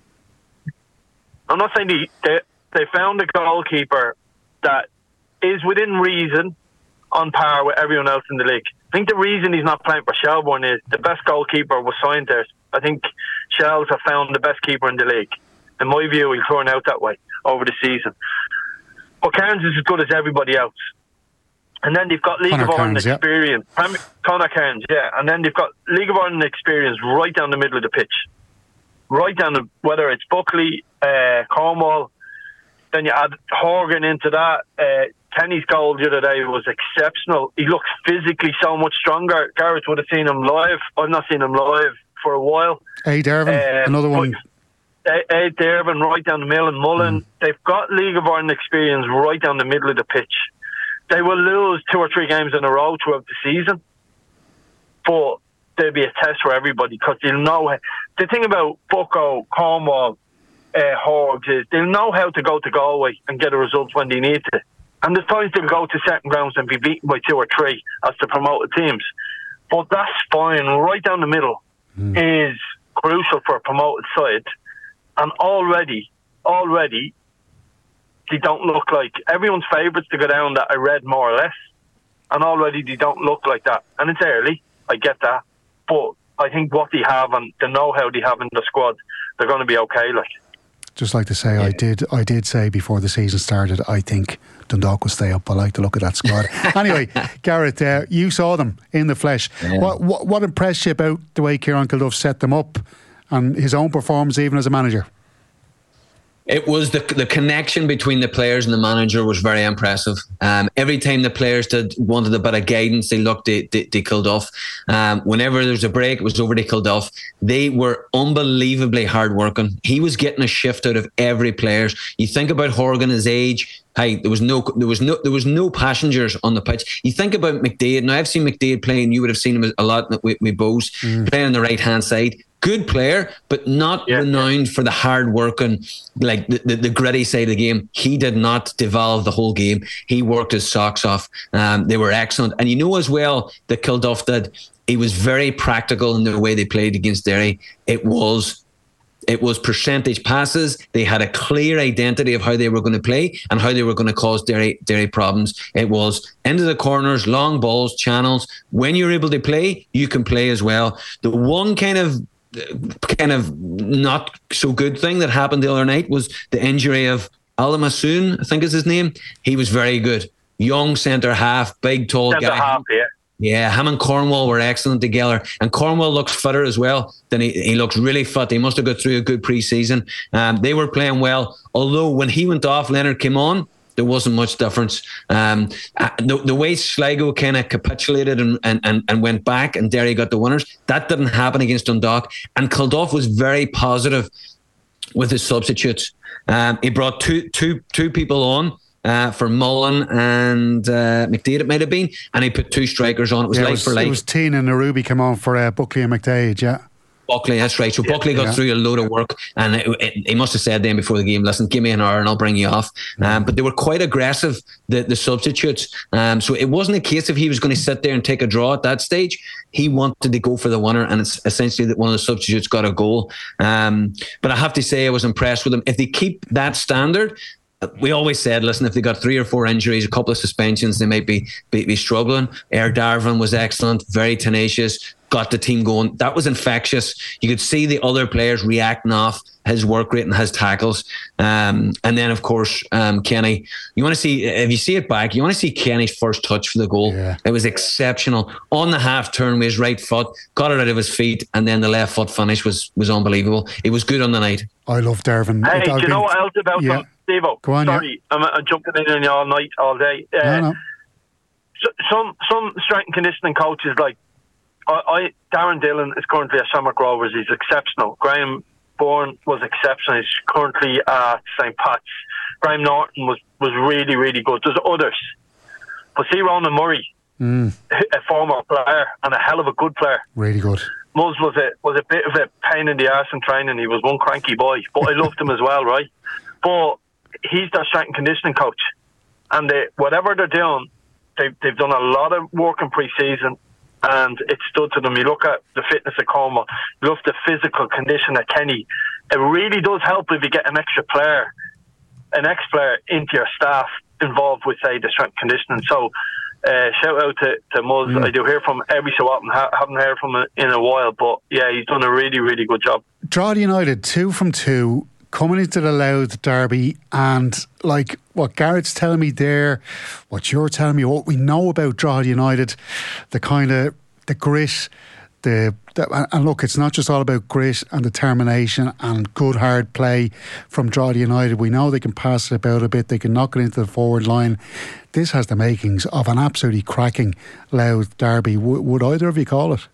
I'm not saying they, they, they found a goalkeeper that is within reason on par with everyone else in the league. I think the reason he's not playing for Shelbourne is the best goalkeeper was signed there. I think Shells have found the best keeper in the league. In my view, he'll turn out that way over the season. But Cairns is as good as everybody else. And then they've got League Conor of Ireland Cairns, yeah. experience. Conor Cairns, yeah. And then they've got League of Ireland experience right down the middle of the pitch. Right down the, whether it's Buckley, uh, Cornwall, then you add Horgan into that. Uh, Kenny's goal the other day was exceptional. He looks physically so much stronger. Gareth would have seen him live. I've not seen him live for a while. A. Dervin, uh, another one. A. Dervin, right down the middle, and Mullen. Mm. They've got League of Ireland experience right down the middle of the pitch. They will lose two or three games in a row throughout the season, but there'll be a test for everybody because they'll know. The thing about Bucko, Cornwall, uh, Horgs is they'll know how to go to Galway and get a result when they need to. And there's times they'll go to second grounds and be beaten by two or three as the promoted teams. But that spine right down the middle mm. is crucial for a promoted side. And already, already, they don't look like everyone's favourites to go down that I read more or less. And already they don't look like that. And it's early, I get that. But I think what they have and the know-how they have in the squad, they're going to be okay. Like, just like to say, yeah. I did I did say before the season started, I think Dundalk will stay up. I like the look of that squad. Anyway, Gareth, uh, you saw them in the flesh. Yeah. What, what what impressed you about the way Kieran Kilduff set them up and his own performance even as a manager? It was the the connection between the players and the manager was very impressive. Um, every time the players did wanted a bit of guidance, they looked to, to, to Kilduff. Um, whenever there was a break, it was over to Kilduff. They were unbelievably hardworking. He was getting a shift out of every player. You think about Horgan, his age. Hey, there was no, there was no, there was no passengers on the pitch. You think about McDaid. Now I've seen McDaid playing. You would have seen him a lot with, with Bose mm. playing on the right hand side. Good player, but not yeah. renowned for the hard working, like the, the, the gritty side of the game. He did not devolve the whole game. He worked his socks off. Um, they were excellent. And you know as well that Kilduff did, he was very practical in the way they played against Derry. It was It was percentage passes. They had a clear identity of how they were going to play and how they were going to cause Derry, Derry problems. It was into the corners, long balls, channels. When you're able to play, you can play as well. The one kind of kind of not so good thing that happened the other night was the injury of Alamassoon, I think is his name. He was very good. Young centre half, big, tall centre guy. Half, yeah. Yeah, him and Cornwall were excellent together. And Cornwall looks fitter as well. Then he, he looks really fit. He must have got through a good pre-season. Um, they were playing well. Although when he went off, Leonard came on, there wasn't much difference. Um, the, the way Sligo kind of capitulated and, and, and, and went back and Derry got the winners, that didn't happen against Dundalk. And Kilduff was very positive with his substitutes. Um, he brought two, two, two people on. Uh, for Mullen and uh, McDaid, it might have been, and he put two strikers on. It was yeah, like it was, for like. It was Tina and Narubi come on for uh, Buckley and McDaid, yeah. Buckley, that's right. So yeah, Buckley got yeah. through a load of work, and it, it, he must have said then before the game, "Listen, give me an hour and I'll bring you off." Um, but they were quite aggressive, the the substitutes. Um, so it wasn't a case of he was going to sit there and take a draw at that stage. He wanted to go for the winner, and it's essentially that one of the substitutes got a goal. Um, but I have to say, I was impressed with them. If they keep that standard. We always said, listen, if they got three or four injuries, a couple of suspensions, they might be be, be struggling. Air Darvin was excellent, very tenacious. got the team going. That was infectious. You could see the other players reacting off his work rate and his tackles. Um, and then, of course, um, Kenny, you want to see, if you see it back, you want to see Kenny's first touch for the goal. Yeah. It was exceptional. On the half turn with his right foot, got it out of his feet, and then the left foot finish was was unbelievable. It was good on the night. I love Dervin. Hey, do you been, know what else about yeah. that, Steve-O? Go on, Sorry, yeah. I'm, I'm jumping in on you all night, all day. Uh, no, no. So, some some strength and conditioning coaches, like I, I Darren Dillon is currently at Shamrock Rovers. He's exceptional. Graham Bourne was exceptional. He's currently at Saint Pat's. Graham Norton was, was really, really good. There's others. But see Ronan Murray, mm. a former player and a hell of a good player. Really good. Muzz was a, was a bit of a pain in the arse in training. He was one cranky boy. But I loved him as well, right? But he's their strength and conditioning coach. And they, whatever they're doing, they've, they've done a lot of work in pre-season. And it stood to them. You look at the fitness of Como, you look at the physical condition of Kenny. It really does help if you get an extra player, an ex-player into your staff involved with, say, the strength conditioning. So, uh, shout out to, to Muzz. Mm. I do hear from him every so often. Ha- haven't heard from him in a while, but yeah, he's done a really, really good job. Drogheda United, two from two, coming into the Louth derby, and like what Garrett's telling me there, what you're telling me, what we know about Drogheda United, the kind of the grit, the, the and look, it's not just all about grit and determination and good hard play from Drogheda United. We know they can pass it about a bit, they can knock it into the forward line. This has the makings of an absolutely cracking Louth derby. W- would either of you call it?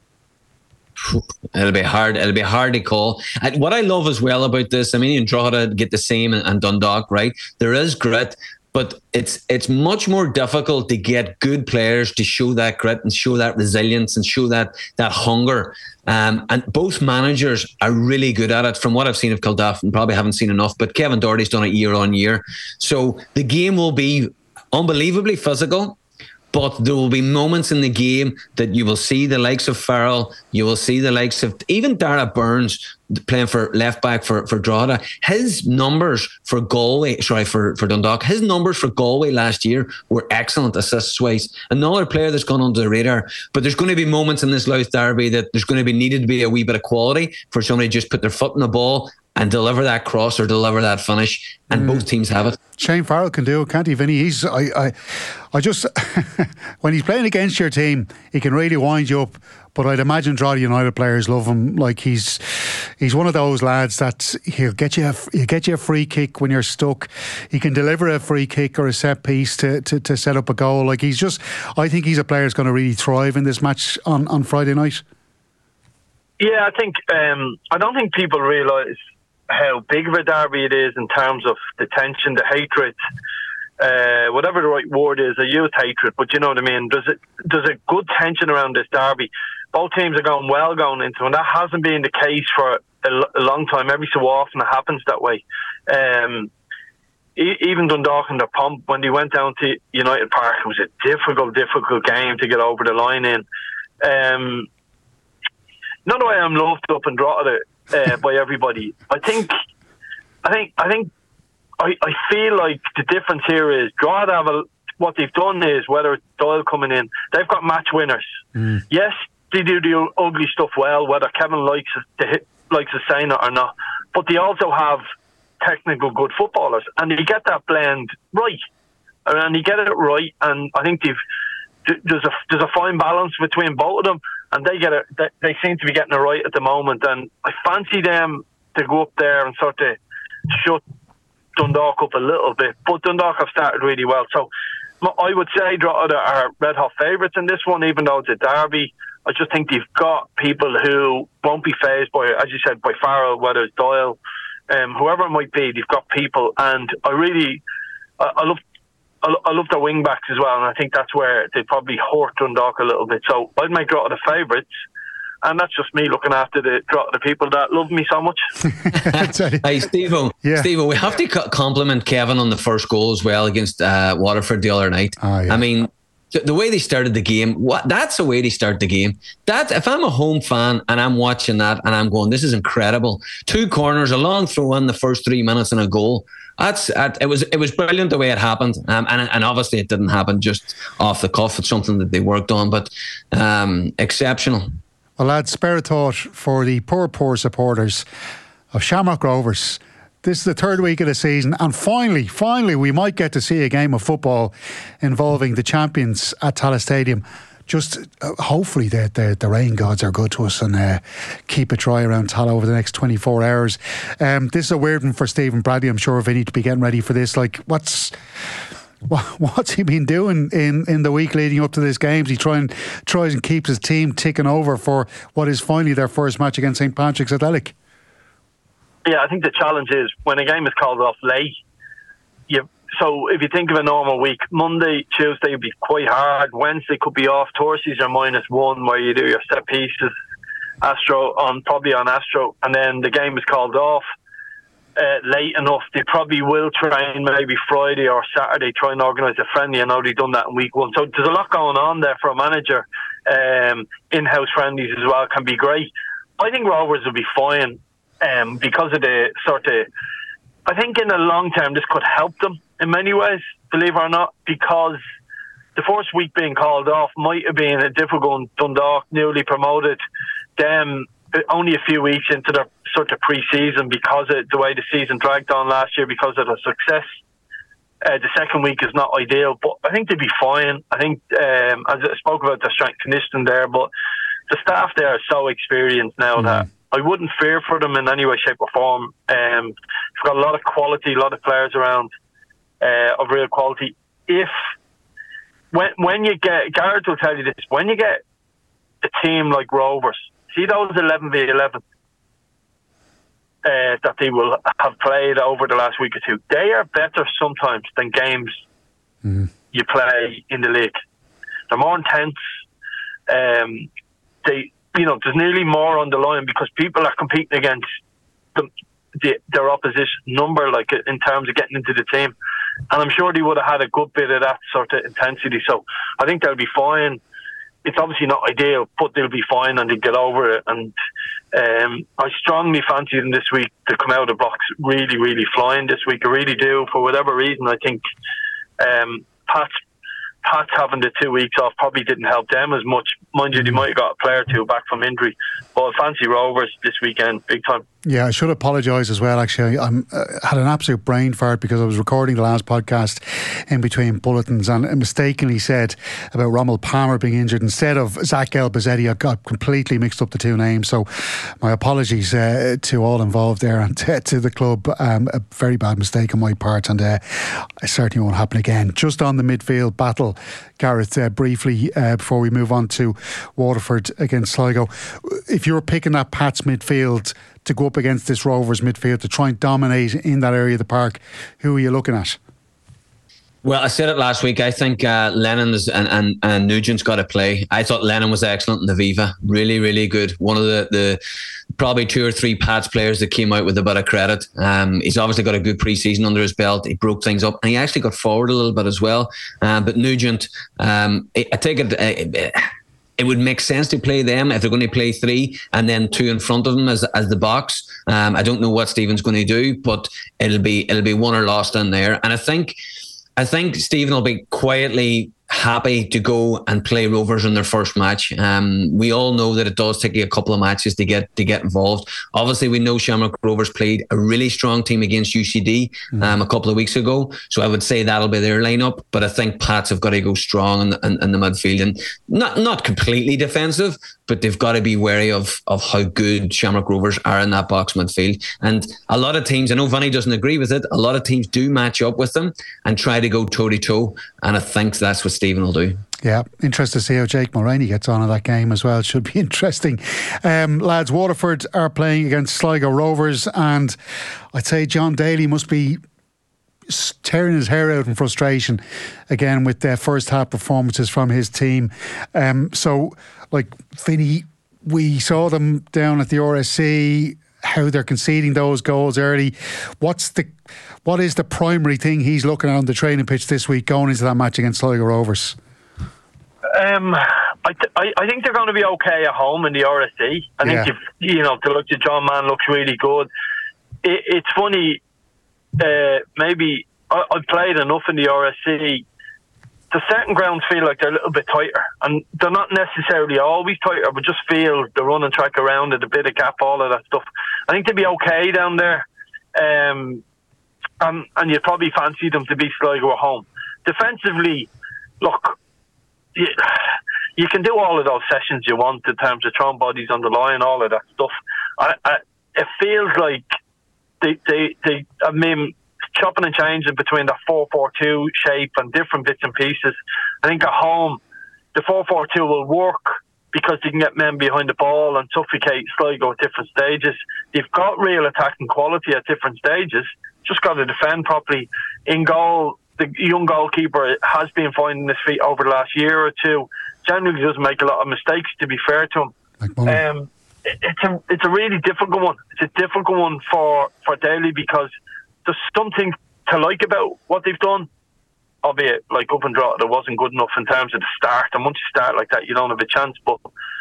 It'll be hard. It'll be hard to call. And what I love as well about this, I mean, in Drogheda get the same, and, and Dundalk, right? There is grit, but it's it's much more difficult to get good players to show that grit and show that resilience and show that that hunger. Um, and both managers are really good at it. From what I've seen of Kildare, and probably haven't seen enough, but Kevin Doherty's done it year on year. So the game will be unbelievably physical. But there will be moments in the game that you will see the likes of Farrell, you will see the likes of even Dara Burns playing for left back for, for Drogheda. His numbers for Galway, sorry, for, for Dundalk, his numbers for Galway last year were excellent assists wise. Another player that's gone under the radar. But there's going to be moments in this Louth derby that there's going to be needed to be a wee bit of quality for somebody to just put their foot in the ball and deliver that cross or deliver that finish, and mm. both teams have it. Shane Farrell can do it, can't he, Vinny? He's, I, I, I just, when he's playing against your team, he can really wind you up. But I'd imagine Drogheda United players love him. Like he's, he's one of those lads that he'll get you, a, he'll get you a free kick when you're stuck. He can deliver a free kick or a set piece to, to, to set up a goal. Like he's just, I think he's a player who's going to really thrive in this match on, on Friday night. Yeah, I think um, I don't think people realise how big of a derby it is in terms of the tension, the hatred, uh, whatever the right word is. I use hatred, but you know what I mean. There's a, there's a good tension around this derby. Both teams are going well going into it, and that hasn't been the case for a, a long time. Every so often it happens that way. Um, e- even Dundalk and their pump, when they went down to United Park, it was a difficult, difficult game to get over the line in. Um, not the way I'm loved up and Drogheda uh, by everybody. I think, I think, I think, I, I feel like the difference here is Drogheda have a, what they've done is, whether it's Doyle coming in, they've got match winners. Mm. Yes, they do the ugly stuff well, whether Kevin likes it, likes us saying it or not, but they also have technical good footballers, and they get that blend right, and they get it right, and I think they've there's a there's a fine balance between both of them, and they get it. They, they seem to be getting it right at the moment, and I fancy them to go up there and sort of shut Dundalk up a little bit. But Dundalk have started really well, so I would say Drogheda are red hot favourites in this one, even though it's a derby. I just think they've got people who won't be fazed by, as you said, by Farrell, whether it's Doyle, um, whoever it might be. They've got people, and I really, I, I love. I love their wing backs as well, and I think that's where they probably hurt Dundalk a little bit. So I'd make Drogheda the favourites, and that's just me looking after the the people that love me so much. Hey, Steve-O, yeah. Steve-O, we have to compliment Kevin on the first goal as well against uh, Waterford the other night. Oh, yeah. I mean, the way they started the game, what, that's the way they start the game. That if I'm a home fan and I'm watching that and I'm going, this is incredible. Two corners, a long throw in the first three minutes and a goal. That's it was it was brilliant the way it happened, um, and and obviously it didn't happen just off the cuff. It's something that they worked on, but um, exceptional. Well, lads, spare a thought for the poor, poor supporters of Shamrock Rovers. This is the third week of the season, and finally, finally, we might get to see a game of football involving the champions at Tallaght Stadium. Just uh, hopefully the, the the rain gods are good to us and uh, keep it dry around Tallaght over the next twenty-four hours. Um, this is a weird one for Stephen Bradley. I'm sure Vinny to be getting ready for this. Like, what's what's he been doing in, in the week leading up to this game? He try and, tries and keeps his team ticking over for what is finally their first match against Saint Patrick's Athletic. Yeah, I think the challenge is when a game is called off late, you so if you think of a normal week, Monday, Tuesday would be quite hard. Wednesday could be off. Thursdays are minus one where you do your set pieces, Astro on probably on Astro, and then the game is called off uh, late enough. They probably will train maybe Friday or Saturday, try and organise a friendly. I know they've done that in week one. So there's a lot going on there for a manager. Um, in-house friendlies as well can be great. I think Rovers will be fine um, because of the sort of. I think in the long term this could help them in many ways, believe it or not, because the first week being called off might have been a difficult Dundalk, newly promoted, them only a few weeks into their sort of pre-season because of the way the season dragged on last year because of the success. Uh, the second week is not ideal, but I think they'll be fine. I think, um, as I spoke about the strength conditioning there, but the staff there are so experienced now mm. that I wouldn't fear for them in any way, shape or form. Um, they've got a lot of quality, a lot of players around uh, of real quality. If when when you get, Gareth will tell you this, when you get a team like Rovers, see those eleven v eleven uh, that they will have played over the last week or two, they are better sometimes than games mm. you play in the league. They're more intense. Um, they You know, there's nearly more on the line because people are competing against the, the, their opposition number, like in terms of getting into the team. And I'm sure they would have had a good bit of that sort of intensity. So I think they'll be fine. It's obviously not ideal, but they'll be fine and they'll get over it. And um, I strongly fancy them this week to come out of the box really, really flying this week. I really do. For whatever reason, I think um, Pat's Pats having the two weeks off probably didn't help them as much. Mind you, they might have got a player or two back from injury. But I fancy Rovers this weekend, big time. Yeah, I should apologise as well, actually. I I'm, uh, had an absolute brain fart because I was recording the last podcast in between bulletins and mistakenly said about Rommel Palmer being injured instead of Zach El Bazzetti. I got completely mixed up the two names. So my apologies uh, to all involved there and to, to the club. Um, a very bad mistake on my part, and uh, it certainly won't happen again. Just on the midfield battle, Gareth, uh, briefly uh, before we move on to Waterford against Sligo. If you were picking that Pats midfield to go up against this Rovers midfield to try and dominate in that area of the park, who are you looking at? Well, I said it last week. I think uh, Lennon is, and, and, and Nugent's got to play. I thought Lennon was excellent in the Viva. Really, really good. One of the, the probably two or three Pats players that came out with a bit of credit. Um, he's obviously got a good pre-season under his belt. He broke things up and he actually got forward a little bit as well. Uh, but Nugent, um, I, I take it... Uh, it would make sense to play them if they're going to play three and then two in front of them as as the box. Um, I don't know what Stephen's going to do, but it'll be it'll be won or lost in there. And I think I think Stephen will be quietly happy to go and play Rovers in their first match. Um, we all know that it does take you a couple of matches to get to get involved. Obviously, we know Shamrock Rovers played a really strong team against U C D um, mm. a couple of weeks ago, so I would say that'll be their lineup. But I think Pats have got to go strong in, in, in the midfield and not not completely defensive, but they've got to be wary of of how good Shamrock Rovers are in that box midfield. And a lot of teams, I know Vanny doesn't agree with it, a lot of teams do match up with them and try to go toe to toe, and I think that's what Stephen will do. Yeah, interested to see how Jake Mulroney gets on in that game as well. It should be interesting. Um, lads, Waterford are playing against Sligo Rovers, and I'd say John Daly must be tearing his hair out in frustration again with their first half performances from his team. Um, so, like, Vinny, we saw them down at the R S C, how they're conceding those goals early. What's the what is the primary thing he's looking at on the training pitch this week going into that match against Sligo Rovers? Um, I, th- I I think they're going to be okay at home in the R S C. I think, yeah. if, you know, to look at John Mann looks really good. It, it's funny, uh, maybe I, I've played enough in the R S C the second grounds feel like they're a little bit tighter, and they're not necessarily always tighter, but just feel the running track around it, a bit of gap, all of that stuff. I think they'd be okay down there, um, and, and you'd probably fancy them to beat Sligo at home. Defensively, look, you, you can do all of those sessions you want in terms of throwing bodies on the line, all of that stuff. I, I, it feels like they, they, they, I mean, chopping and changing between the four four two shape and different bits and pieces. I think at home, the four four two will work because they can get men behind the ball and suffocate Sligo at different stages. They've got real attacking quality at different stages, just got to defend properly. In goal, the young goalkeeper has been finding his feet over the last year or two. Generally doesn't make a lot of mistakes, to be fair to him. Um, it, it's a it's a really difficult one. It's a difficult one for, for Daly because there's something to like about what they've done, albeit like up and draw, it wasn't good enough in terms of the start. And once you start like that, you don't have a chance. But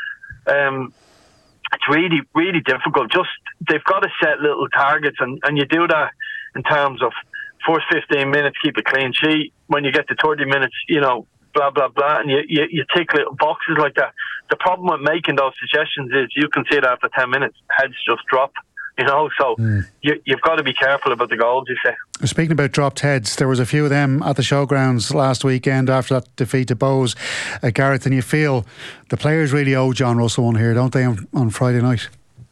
um, it's really, really difficult. Just they've got to set little targets, and, and you do that in terms of first fifteen minutes, keep a clean sheet. When you get to thirty minutes, you know, blah, blah, blah, and you, you, you tick little boxes like that. The problem with making those suggestions is you can see that after ten minutes, heads just drop. You know, so mm. you, you've got to be careful about the goals, you say. Speaking about dropped heads, there was a few of them at the showgrounds last weekend after that defeat to Bohs. Uh, Gareth, and you feel the players really owe John Russell one here, don't they, on, on Friday night?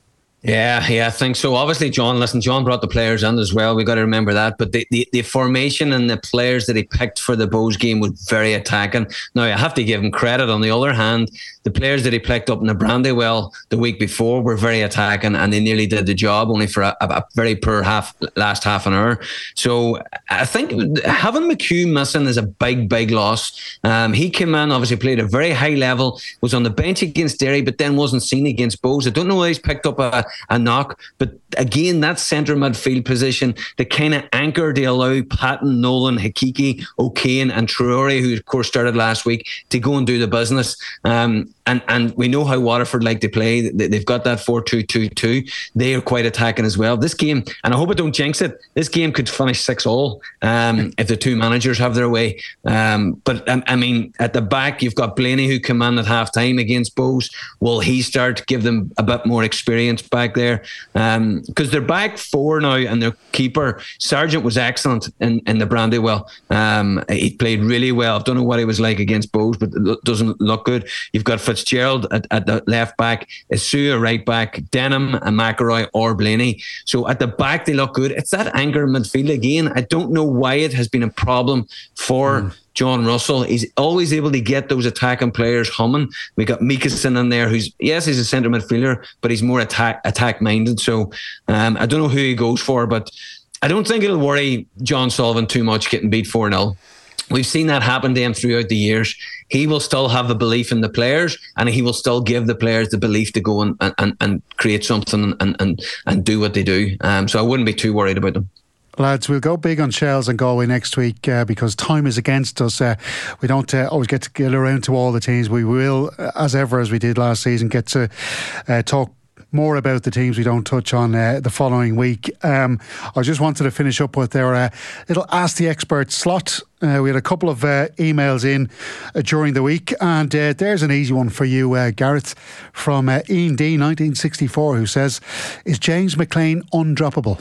Yeah, yeah, I think so. Obviously, John, listen, John brought the players in as well. We've got to remember that. But the, the, the formation and the players that he picked for the Bohs game was very attacking. Now, I have to give him credit. On the other hand, the players that he picked up in the Brandywell the week before were very attacking, and they nearly did the job, only for a, a very poor half last half an hour. So I think having McHugh missing is a big, big loss. Um, he came in, obviously played at a very high level, was on the bench against Derry, but then wasn't seen against Bohs. I don't know why he's picked up a a knock, but again, that centre midfield position, the kind of anchor to allow Patton, Nolan, Hakiki, O'Kane and Traore, who of course started last week, to go and do the business. Um, and, and we know how Waterford like to play. They've got that four two two two. They are quite attacking as well. This game, and I hope I don't jinx it, this game could finish six all um, if the two managers have their way. Um, but I, I mean, at the back, you've got Blaney who come in at half time against Bohs. Will he start to give them a bit more experience back there? Um, because they're back four now, and their keeper Sargent was excellent in, in the Brandywell. Um, he played really well. I don't know what he was like against Bohs, but it doesn't look good. You've got Fitzgerald at, at the left back, Issue right back, Denham and McElroy or Blaney. So at the back they look good. It's that anger midfield again. I don't know why it has been a problem for mm. John Russell. He's always able to get those attacking players humming. We got Mikkelsen in there, who's, yes, he's a centre midfielder, but he's more attack attack minded. So um, I don't know who he goes for, but I don't think it'll worry John Sullivan too much getting beat four nil. We've seen that happen to him throughout the years. He will still have the belief in the players, and he will still give the players the belief to go and, and, and create something and, and, and do what they do. Um, so I wouldn't be too worried about them. Lads, we'll go big on Shells and Galway next week uh, because time is against us. Uh, we don't uh, always get to get around to all the teams. We will, as ever, as we did last season, get to uh, talk more about the teams we don't touch on uh, the following week. Um, I just wanted to finish up with their uh, little Ask the Expert slot. Uh, we had a couple of uh, emails in uh, during the week, and uh, there's an easy one for you, uh, Gareth, from uh, Ian D, nineteen sixty-four, who says, is James McLean undroppable?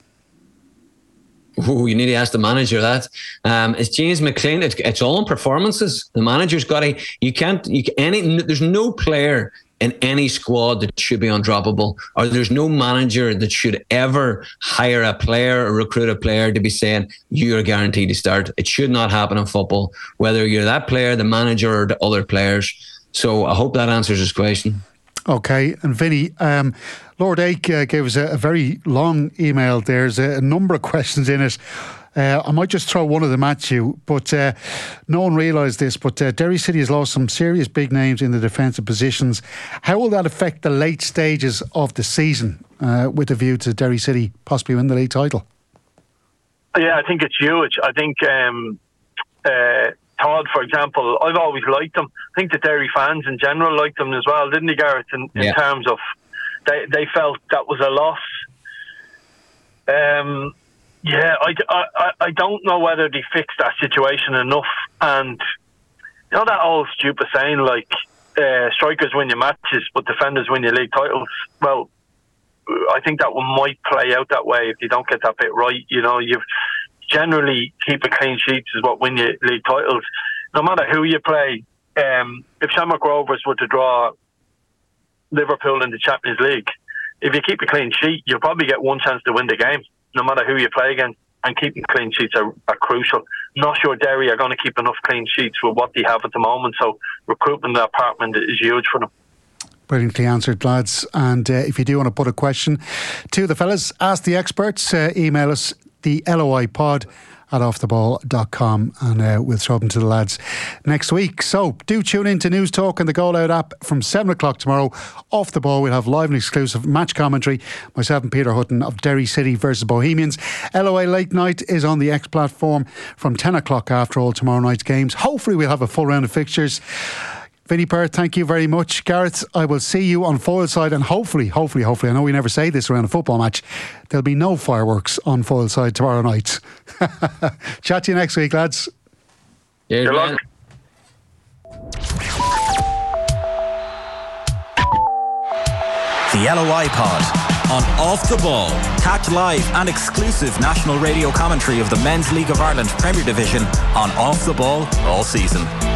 Oh, you need to ask the manager that. Um, it's James McLean. It's, it's all in performances. The manager's got to. You can't. You any. There's no player in any squad that should be undroppable, or there's no manager that should ever hire a player or recruit a player to be saying you are guaranteed to start. It should not happen in football, whether you're that player, the manager, or the other players. So I hope that answers his question. Okay, and Vinny, um, Lord Ake uh, gave us a, a very long email. There's a, a number of questions in it. Uh, I might just throw one of them at you, but uh, no one realised this, but uh, Derry City has lost some serious big names in the defensive positions. How will that affect the late stages of the season uh, with a view to Derry City possibly win the league title? Yeah, I think it's huge. I think um, uh, Todd, for example, I've always liked him. I think the Derry fans in general liked him as well, didn't they, Gareth? In, in yeah. terms of they, they felt that was a loss. Um. Yeah, I, I, I don't know whether they fixed that situation enough, and you know that old stupid saying like uh, strikers win your matches, but defenders win your league titles. Well, I think that one might play out that way if you don't get that bit right. You know, you've generally keep a clean sheets is what win your league titles. No matter who you play, um, if Shamrock Rovers were to draw Liverpool in the Champions League, if you keep a clean sheet, you'll probably get one chance to win the game, no matter who you play against. And keeping clean sheets are, are crucial. Not sure Derry are going to keep enough clean sheets with what they have at the moment, so recruitment department is huge for them. Brilliantly answered, lads. And uh, if you do want to put a question to the fellas, ask the experts, uh, email us the L O I pod at off the ball dot com, and uh, we'll throw them to the lads next week. So do tune in to News Talk and the Goal Out app from seven o'clock tomorrow. Off the Ball, we'll have live and exclusive match commentary. Myself and Peter Hutton of Derry City versus Bohemians. L O I Late Night is on the X platform from ten o'clock after all tomorrow night's games. Hopefully we'll have a full round of fixtures. Vinnie Perth, thank you very much. Gareth, I will see you on Foyleside, and hopefully, hopefully, hopefully, I know we never say this around a football match, there'll be no fireworks on Foyleside tomorrow night. Chat to you next week, lads. Yeah, good luck. The L O I pod on Off the Ball. Catch live and exclusive national radio commentary of the Men's League of Ireland Premier Division on Off the Ball all season.